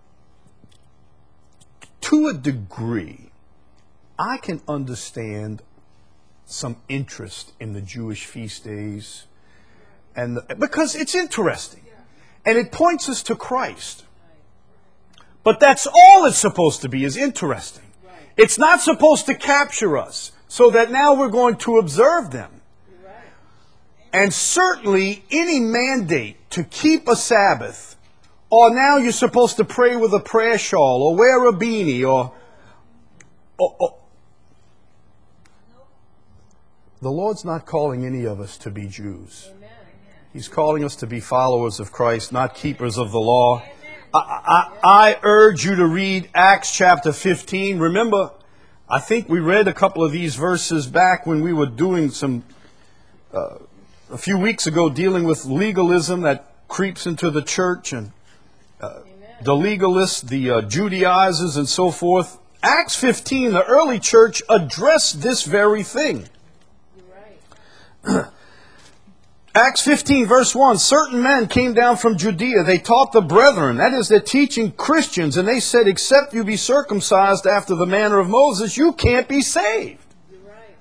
to a degree, I can understand some interest in the Jewish feast days, and the, because it's interesting. And it points us to Christ. But that's all it's supposed to be, is interesting. It's not supposed to capture us so that now we're going to observe them. And certainly any mandate to keep a Sabbath, or now you're supposed to pray with a prayer shawl, or wear a beanie, or, or, or the Lord's not calling any of us to be Jews. He's calling us to be followers of Christ, not keepers of the law. I, I, I urge you to read Acts chapter fifteen. Remember, I think we read a couple of these verses back when we were doing some, uh, a few weeks ago, dealing with legalism that creeps into the church, and uh, the legalists, the uh, Judaizers, and so forth. Acts fifteen, the early church addressed this very thing. You're right. Acts fifteen, verse one, certain men came down from Judea. They taught the brethren, that is, they're teaching Christians, and they said, except you be circumcised after the manner of Moses, you can't be saved. You're right.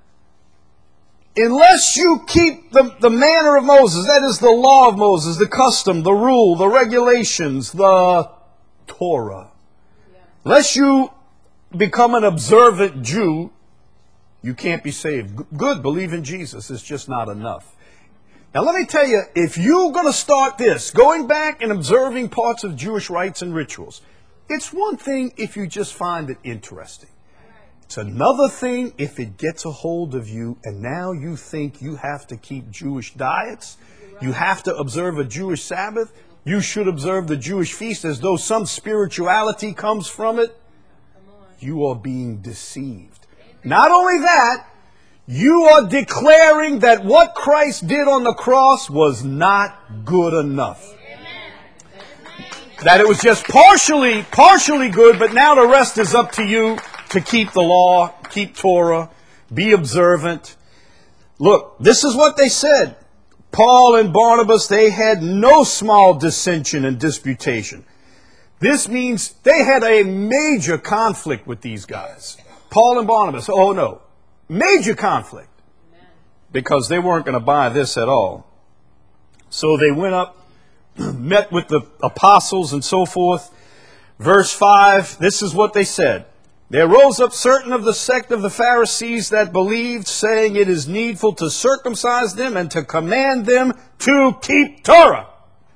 Unless you keep the, the manner of Moses, that is the law of Moses, the custom, the rule, the regulations, the Torah. Yeah. Unless you become an observant Jew, you can't be saved. Good, believe in Jesus. It's just not enough. Now let me tell you, if you're going to start this, going back and observing parts of Jewish rites and rituals, it's one thing if you just find it interesting. It's another thing if it gets a hold of you and now you think you have to keep Jewish diets, you have to observe a Jewish Sabbath, you should observe the Jewish feast as though some spirituality comes from it. You are being deceived. Not only that, you are declaring that what Christ did on the cross was not good enough. That it was just partially, partially good, but now the rest is up to you to keep the law, keep Torah, be observant. Look, this is what they said. Paul and Barnabas, they had no small dissension and disputation. This means they had a major conflict with these guys. Paul and Barnabas, oh no. Major conflict, because they weren't going to buy this at all. So they went up, met with the apostles and so forth. Verse five, this is what they said. There rose up certain of the sect of the Pharisees that believed, saying, it is needful to circumcise them and to command them to keep Torah.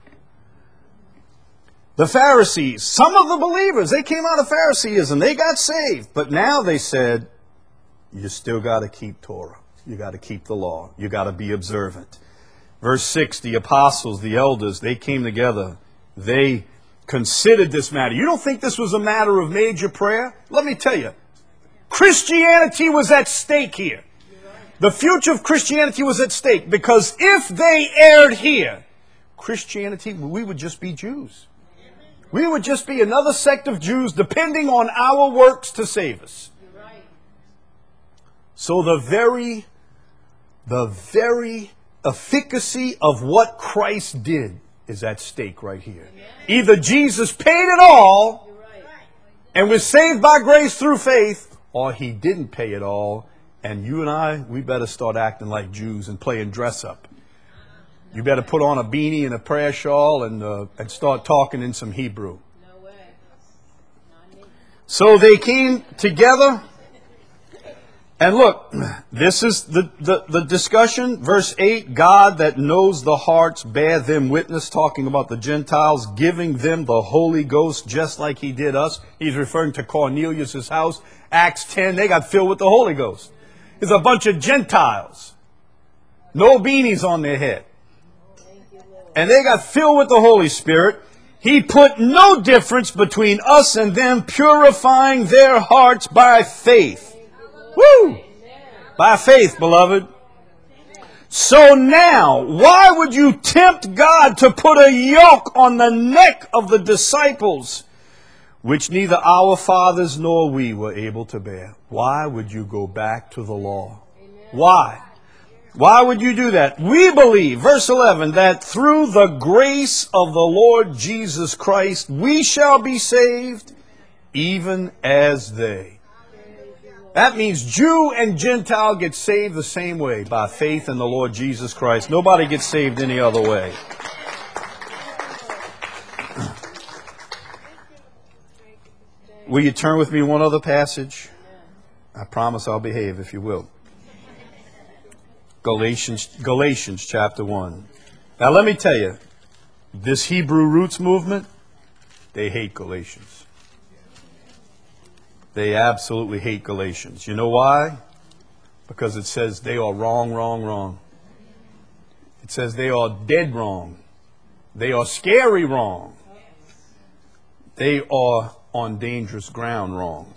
The Pharisees, some of the believers, they came out of Phariseeism. They got saved. But now they said, you still got to keep Torah. You got to keep the law. You got to be observant. Verse six, the apostles, the elders, they came together. They considered this matter. You don't think this was a matter of major prayer? Let me tell you, Christianity was at stake here. The future of Christianity was at stake, because if they erred here, Christianity, we would just be Jews. We would just be another sect of Jews depending on our works to save us. So the very, the very efficacy of what Christ did is at stake right here. Either Jesus paid it all and was saved by grace through faith, or he didn't pay it all, and you and I, we better start acting like Jews and playing dress up. You better put on a beanie and a prayer shawl and uh, and start talking in some Hebrew. No way. Not me. So they came together. And look, this is the, the, the discussion. Verse eight, God that knows the hearts bear them witness, talking about the Gentiles, giving them the Holy Ghost just like he did us. He's referring to Cornelius' house. Acts ten, they got filled with the Holy Ghost. There's a bunch of Gentiles. No beanies on their head. And they got filled with the Holy Spirit. He put no difference between us and them, purifying their hearts by faith. Woo! By faith, beloved. So now, why would you tempt God to put a yoke on the neck of the disciples, which neither our fathers nor we were able to bear? Why would you go back to the law? Why? Why would you do that? We believe, verse eleven, that through the grace of the Lord Jesus Christ, we shall be saved, even as they. That means Jew and Gentile get saved the same way, by faith in the Lord Jesus Christ. Nobody gets saved any other way. Will you turn with me one other passage? I promise I'll behave if you will. Galatians, Galatians chapter one. Now let me tell you, this Hebrew roots movement, they hate Galatians. They absolutely hate Galatians. You know why? Because it says they are wrong, wrong, wrong. It says they are dead wrong. They are scary wrong. They are on dangerous ground wrong.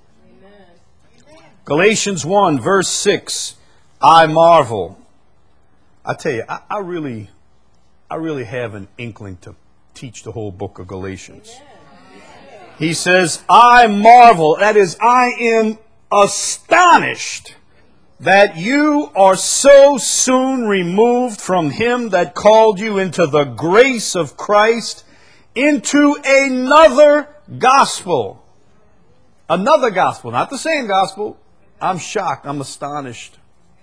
Amen. Galatians one, verse six. I marvel. I tell you, I, I really, I really have an inkling to teach the whole book of Galatians. Amen. He says, I marvel, that is, I am astonished that you are so soon removed from him that called you into the grace of Christ, into another gospel. Another gospel, not the same gospel. I'm shocked, I'm astonished.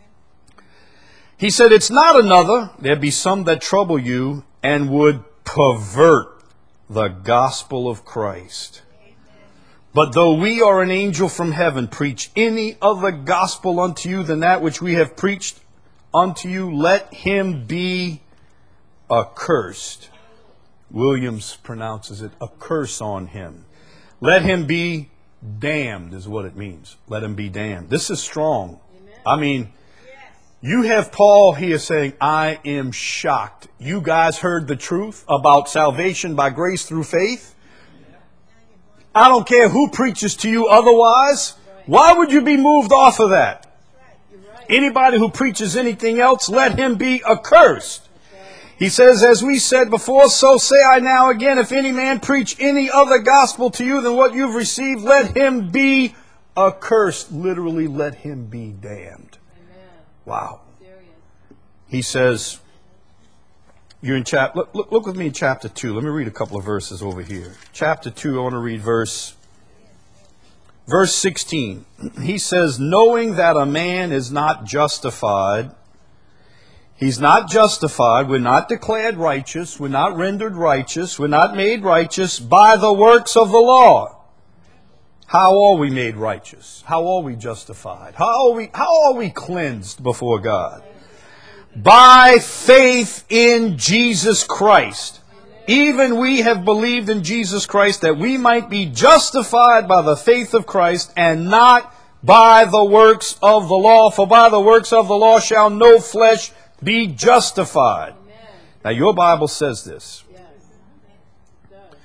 He said, it's not another. There be some that trouble you and would pervert the gospel of Christ. But though we or an angel from heaven preach any other gospel unto you than that which we have preached unto you, let him be accursed. Williams pronounces it, a curse on him. Let him be damned is what it means. Let him be damned. This is strong. Amen. I mean, you have Paul here saying, I am shocked. You guys heard the truth about salvation by grace through faith. I don't care who preaches to you otherwise. Why would you be moved off of that? Anybody who preaches anything else, let him be accursed. He says, as we said before, so say I now again, if any man preach any other gospel to you than what you've received, let him be accursed. Literally, let him be damned. Wow. He says, you're in chap. Look, look, look with me in chapter two. Let me read a couple of verses over here. Chapter two, I want to read verse, verse sixteen. He says, knowing that a man is not justified He's not justified. We're not declared righteous. We're not rendered righteous. We're not made righteous by the works of the law. How are we made righteous? How are we justified? How are we, how are we cleansed before God? By faith in Jesus Christ. Even we have believed in Jesus Christ that we might be justified by the faith of Christ and not by the works of the law. For by the works of the law shall no flesh be justified. Amen. Now your Bible says this. Yes. It does.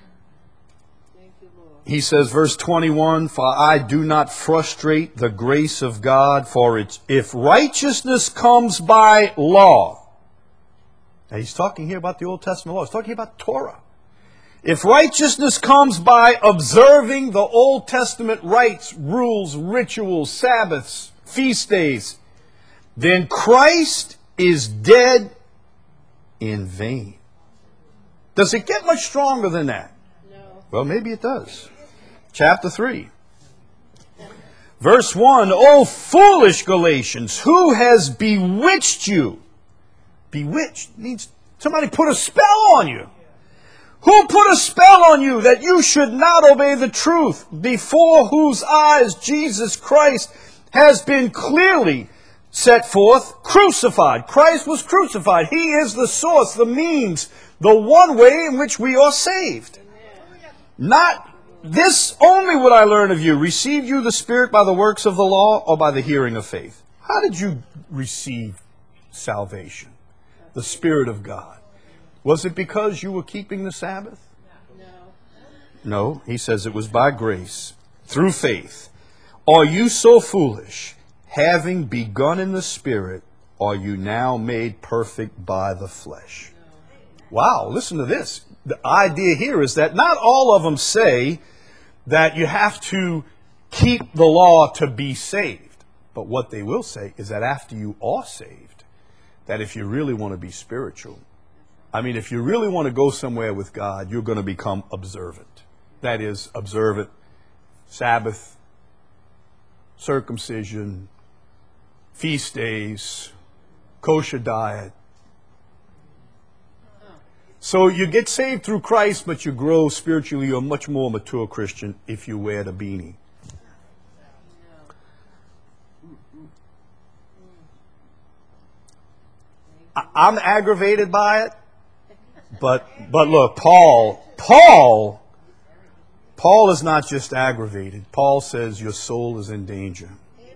Thank you, Lord. He says, verse twenty-one, for I do not frustrate the grace of God, for it's, if righteousness comes by law. Now he's talking here about the Old Testament law. He's talking about Torah. If righteousness comes by observing the Old Testament rites, rules, rituals, Sabbaths, feast days, then Christ is dead in vain. Does it get much stronger than that? No. Well, maybe it does. Chapter three. Verse one, O foolish Galatians, who has bewitched you? Bewitched means somebody put a spell on you. Who put a spell on you that you should not obey the truth, before whose eyes Jesus Christ has been clearly set forth, crucified. Christ was crucified. He is the source, the means, the one way in which we are saved. Amen. Not this only would I learn of you. Receive you the Spirit by the works of the law or by the hearing of faith? How did you receive salvation? The Spirit of God. Was it because you were keeping the Sabbath? No. No, he says it was by grace, through faith. Are you so foolish? Having begun in the Spirit, are you now made perfect by the flesh? Wow, listen to this. The idea here is that not all of them say that you have to keep the law to be saved. But what they will say is that after you are saved, that if you really want to be spiritual, I mean, if you really want to go somewhere with God, you're going to become observant. That is, observant, Sabbath, circumcision, feast days, kosher diet. So you get saved through Christ, but you grow spiritually. You're a much more mature Christian if you wear the beanie. I- I'm aggravated by it, but but look, Paul, Paul, Paul is not just aggravated. Paul says your soul is in danger.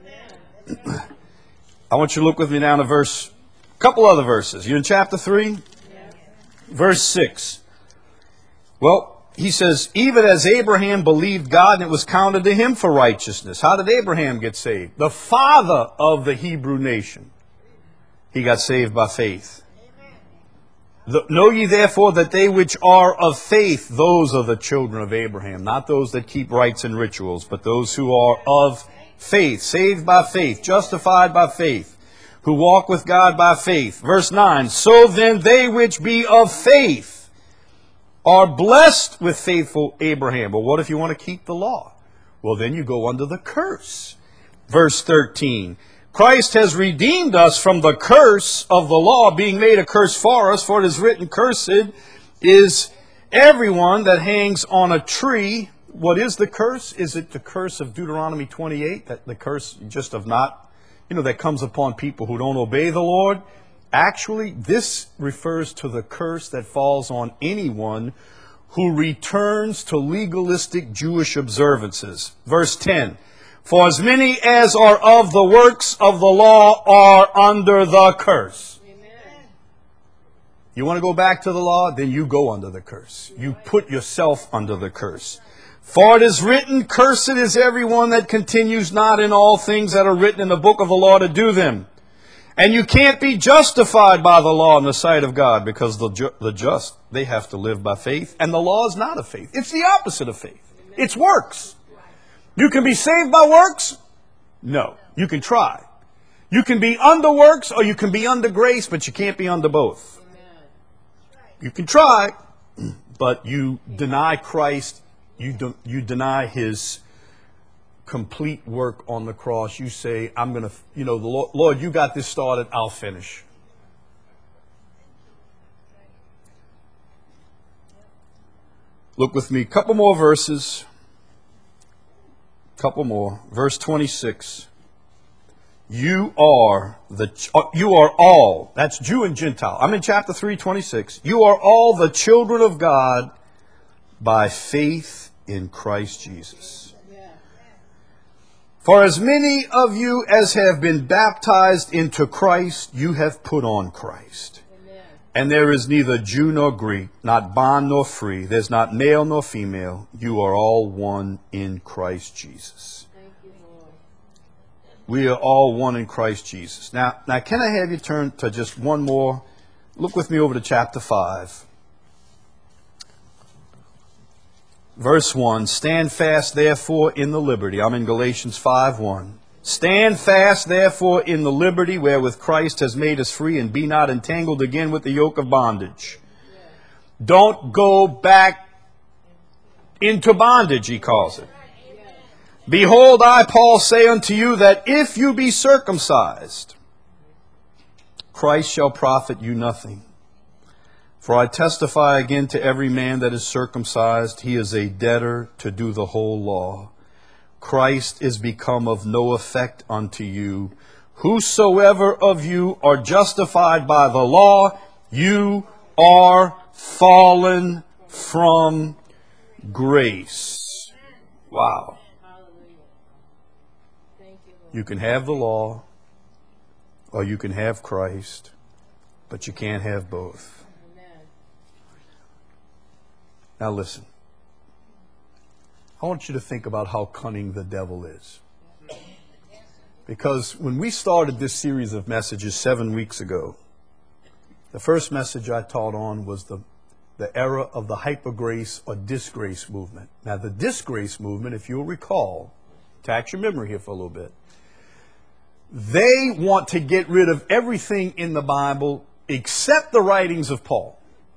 I want you to look with me now to verse, a couple other verses. You're in chapter three, yes. Verse six. Well, he says, even as Abraham believed God and it was counted to him for righteousness. How did Abraham get saved? The father of the Hebrew nation. He got saved by faith. The, know ye therefore that they which are of faith, those are the children of Abraham. Not those that keep rites and rituals, but those who are of faith, saved by faith, justified by faith, who walk with God by faith. Verse nine, so then they which be of faith are blessed with faithful Abraham. But what if you want to keep the law? Well, then you go under the curse. Verse thirteen, Christ has redeemed us from the curse of the law, being made a curse for us, for it is written, cursed is everyone that hangs on a tree. What is the curse? Is it the curse of Deuteronomy twenty-eight? That the curse just of not, you know, that comes upon people who don't obey the Lord? Actually, this refers to the curse that falls on anyone who returns to legalistic Jewish observances. Verse ten, for as many as are of the works of the law are under the curse. Amen. You want to go back to the law? Then you go under the curse. You put yourself under the curse. For it is written, cursed is everyone that continues not in all things that are written in the book of the law to do them. And you can't be justified by the law in the sight of God, because the, ju- the just, they have to live by faith. And the law is not of faith. It's the opposite of faith. It's works. You can be saved by works? No. You can try. You can be under works or you can be under grace, but you can't be under both. You can try, but you deny Christ. You, do, you deny his complete work on the cross. You say, I'm going to, you know, the Lord, Lord, you got this started, I'll finish. Look with me, a couple more verses. Couple more. Verse twenty-six. You are the you are all, that's Jew and Gentile. I'm in chapter three, twenty-six. You are all the children of God by faith in Christ Jesus. For as many of you as have been baptized into Christ, you have put on Christ. Amen. And there is neither Jew nor Greek, not bond nor free. There's not male nor female. You are all one in Christ Jesus. Thank you, Lord. We are all one in Christ Jesus. Now, now, can I have you turn to just one more? Look with me over to chapter five. Verse one, stand fast therefore in the liberty. I'm in Galatians five one. Stand fast therefore in the liberty wherewith Christ has made us free, and be not entangled again with the yoke of bondage. Don't go back into bondage, he calls it. Behold, I, Paul, say unto you that if you be circumcised, Christ shall profit you nothing. For I testify again to every man that is circumcised, he is a debtor to do the whole law. Christ is become of no effect unto you. Whosoever of you are justified by the law, you are fallen from grace. Wow. You can have the law, or you can have Christ, but you can't have both. Now listen, I want you to think about how cunning the devil is. Because when we started this series of messages seven weeks ago, the first message I taught on was the, the era of the hypergrace or disgrace movement. Now the disgrace movement, if you'll recall, tax your memory here for a little bit, they want to get rid of everything in the Bible except the writings of Paul.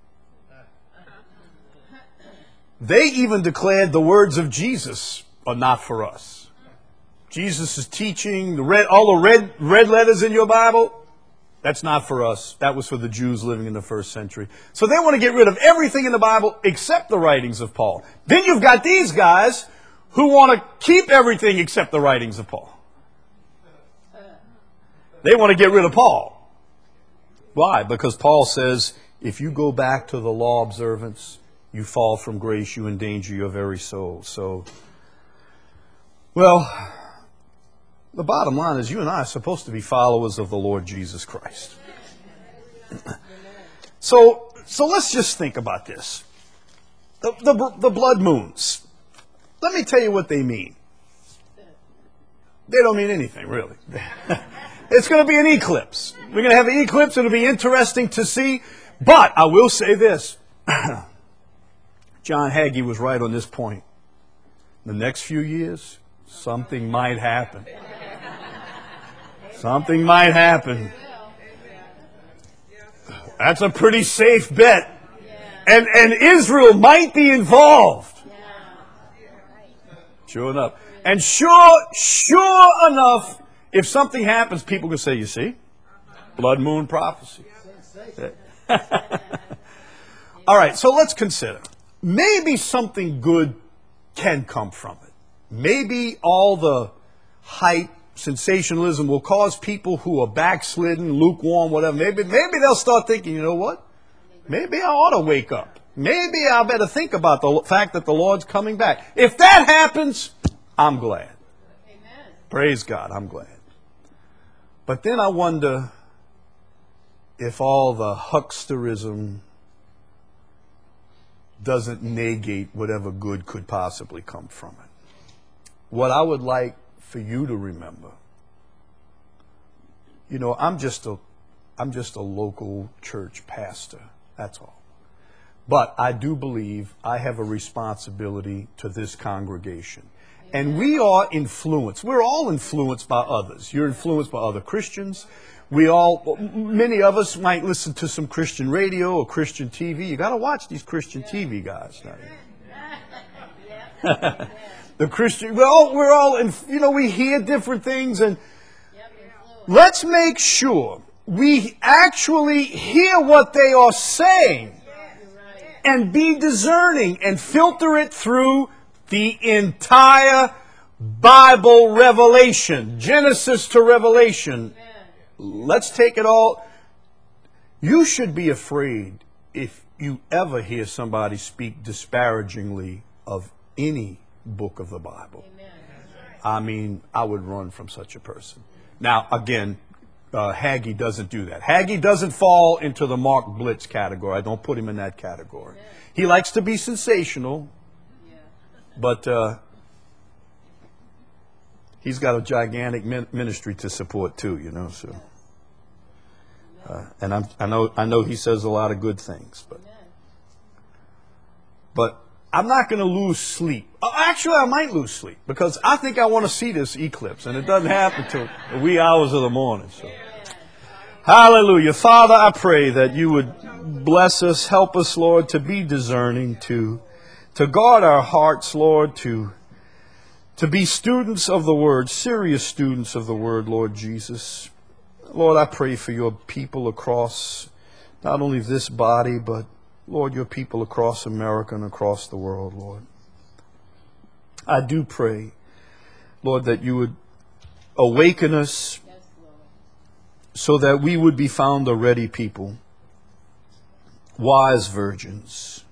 They even declared the words of Jesus are not for us. Jesus' teaching, the red, all the red, red letters in your Bible, that's not for us. That was for the Jews living in the first century. So they want to get rid of everything in the Bible except the writings of Paul. Then you've got these guys who want to keep everything except the writings of Paul. They want to get rid of Paul. Why? Because Paul says, if you go back to the law observance, you fall from grace, you endanger your very soul. So, well, the bottom line is you and I are supposed to be followers of the Lord Jesus Christ. So, so let's just think about this. The, the, the blood moons. Let me tell you what they mean. They don't mean anything, really. It's going to be an eclipse. We're going to have an eclipse. It'll be interesting to see. But I will say this. John Hagee was right on this point. The next few years, something might happen. Something might happen. That's a pretty safe bet. And, and Israel might be involved. Sure enough. And sure, sure enough, if something happens, people can say, you see, blood moon prophecy. All right, so let's consider. Maybe something good can come from it. Maybe all the hype, sensationalism will cause people who are backslidden, lukewarm, whatever. Maybe, maybe they'll start thinking, you know what? Maybe I ought to wake up. Maybe I better think about the fact that the Lord's coming back. If that happens, I'm glad. Amen. Praise God, I'm glad. But then I wonder if all the hucksterism doesn't negate whatever good could possibly come from it. What I would like for you to remember, you know, I'm just a, I'm just a local church pastor. That's all. But I do believe I have a responsibility to this congregation. And we are influenced. We're all influenced by others. You're influenced by other Christians. We all, many of us might listen to some Christian radio or Christian T V. You got to watch these Christian T V guys. The Christian, we're all, we're all, in, you know, we hear different things, and let's make sure we actually hear what they are saying. and be discerning and filter it through the entire Bible revelation, Genesis to Revelation. Let's take it all. You should be afraid if you ever hear somebody speak disparagingly of any book of the Bible. I mean, I would run from such a person. Now, again, uh, Hagee doesn't do that. Hagee doesn't fall into the Mark Blitz category. I don't put him in that category. He likes to be sensational, but uh, he's got a gigantic min- ministry to support too, you know. So, uh, and I'm, I know, I know he says a lot of good things, but, but I'm not going to lose sleep. Uh, Actually, I might lose sleep because I think I want to see this eclipse, and it doesn't happen till the wee hours of the morning. So, hallelujah. Father, I pray that you would bless us, help us, Lord, to be discerning, to, to guard our hearts, Lord, to, to be students of the Word, serious students of the Word, Lord Jesus. Lord, I pray for your people across not only this body, but, Lord, your people across America and across the world, Lord. I do pray, Lord, that you would awaken us so that we would be found a ready people, wise virgins,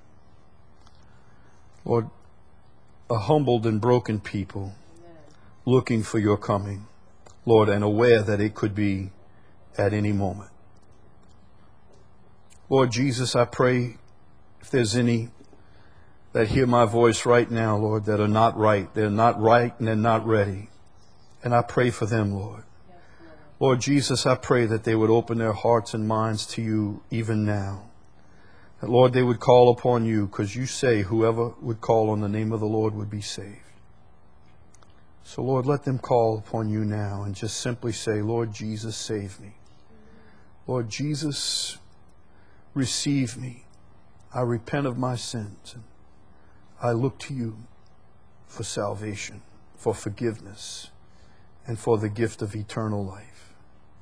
Lord, a humbled and broken people looking for your coming, Lord, and aware that it could be at any moment. Lord Jesus, I pray if there's any that hear my voice right now, Lord, that are not right, they're not right and they're not ready. And I pray for them, Lord. Lord Jesus, I pray that they would open their hearts and minds to you even now. That, Lord, they would call upon you because you say whoever would call on the name of the Lord would be saved. So, Lord, let them call upon you now and just simply say, Lord Jesus, save me. Lord Jesus, receive me. I repent of my sins. And I look to you for salvation, for forgiveness, and for the gift of eternal life.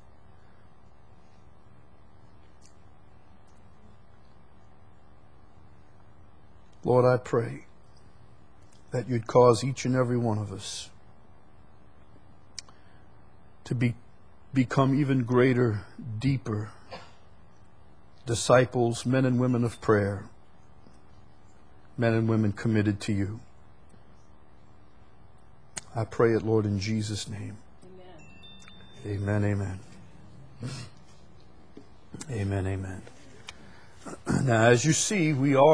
Lord, I pray that you'd cause each and every one of us to be, become even greater, deeper disciples, men and women of prayer, men and women committed to you. I pray it, Lord, in Jesus' name. Amen, amen. Amen, amen. Now, as you see, we are